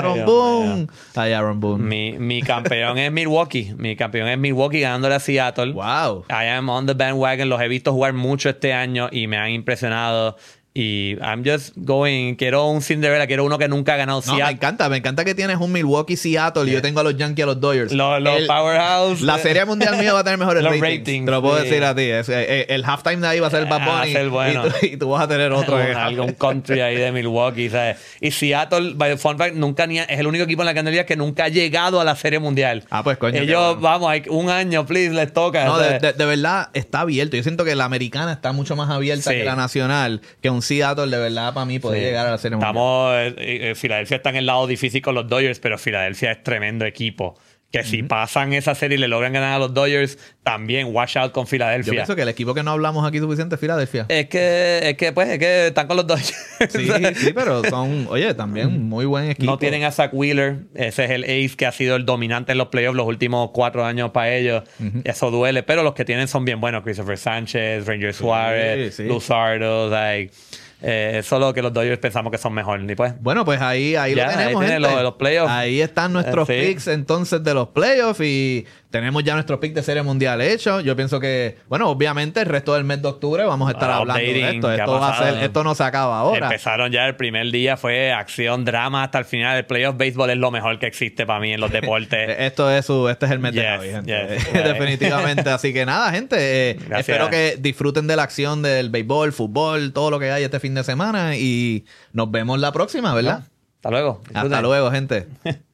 Boone. Aaron Boone. Mi campeón es Milwaukee. Mi campeón es Milwaukee ganándole a Seattle. Wow. I am on the bandwagon. Los he visto jugar mucho este año y me han impresionado. Y I'm just going... Quiero un Cinderella, quiero uno que nunca ha ganado Seattle. Me encanta que tienes un Milwaukee, Seattle y yo tengo a los Yankees y a los Dodgers. Los Powerhouse. La Serie Mundial mía va a tener mejores ratings. Te lo puedo decir a ti. El halftime de ahí va a ser el Bad Bunny bueno. y tú vas a tener otro. Algún country ahí de Milwaukee, ¿sabes? Y Seattle, by the fun fact, es el único equipo en la Grande Liga que nunca ha llegado a la Serie Mundial. Pues coño. Ellos, vamos, un año, please, les toca. No, de verdad está abierto. Yo siento que la americana está mucho más abierta que la nacional, que un Seattle de verdad para mí poder llegar a la Serie Mundial. Filadelfia está en el lado difícil con los Dodgers, pero Filadelfia es tremendo equipo. Que si pasan esa serie y le logran ganar a los Dodgers, también watch out con Filadelfia. Yo pienso que el equipo que no hablamos aquí suficiente es Filadelfia. Es que están con los Dodgers. Sí, pero son, también muy buen equipo. No tienen a Zach Wheeler. Ese es el ace que ha sido el dominante en los playoffs los últimos 4 años para ellos. Eso duele, pero los que tienen son bien buenos. Christopher Sánchez, Ranger Suárez, Luzardo, solo que los Dodgers pensamos que son mejor. Y pues, bueno, pues ahí lo tenemos, ahí los playoffs. Ahí están nuestros picks entonces de los playoffs y tenemos ya nuestro pick de Serie Mundial hecho. Yo pienso que, obviamente el resto del mes de octubre vamos a estar hablando de esto. Esto no se acaba ahora. Empezaron ya el primer día, fue acción, drama hasta el final. El playoff béisbol es lo mejor que existe para mí en los deportes. este es el mes de Javi, gente. Definitivamente. Así que nada, gente. Espero que disfruten de la acción del béisbol, fútbol, todo lo que hay este fin de semana y nos vemos la próxima, ¿verdad? Hasta luego. Hasta luego, gente.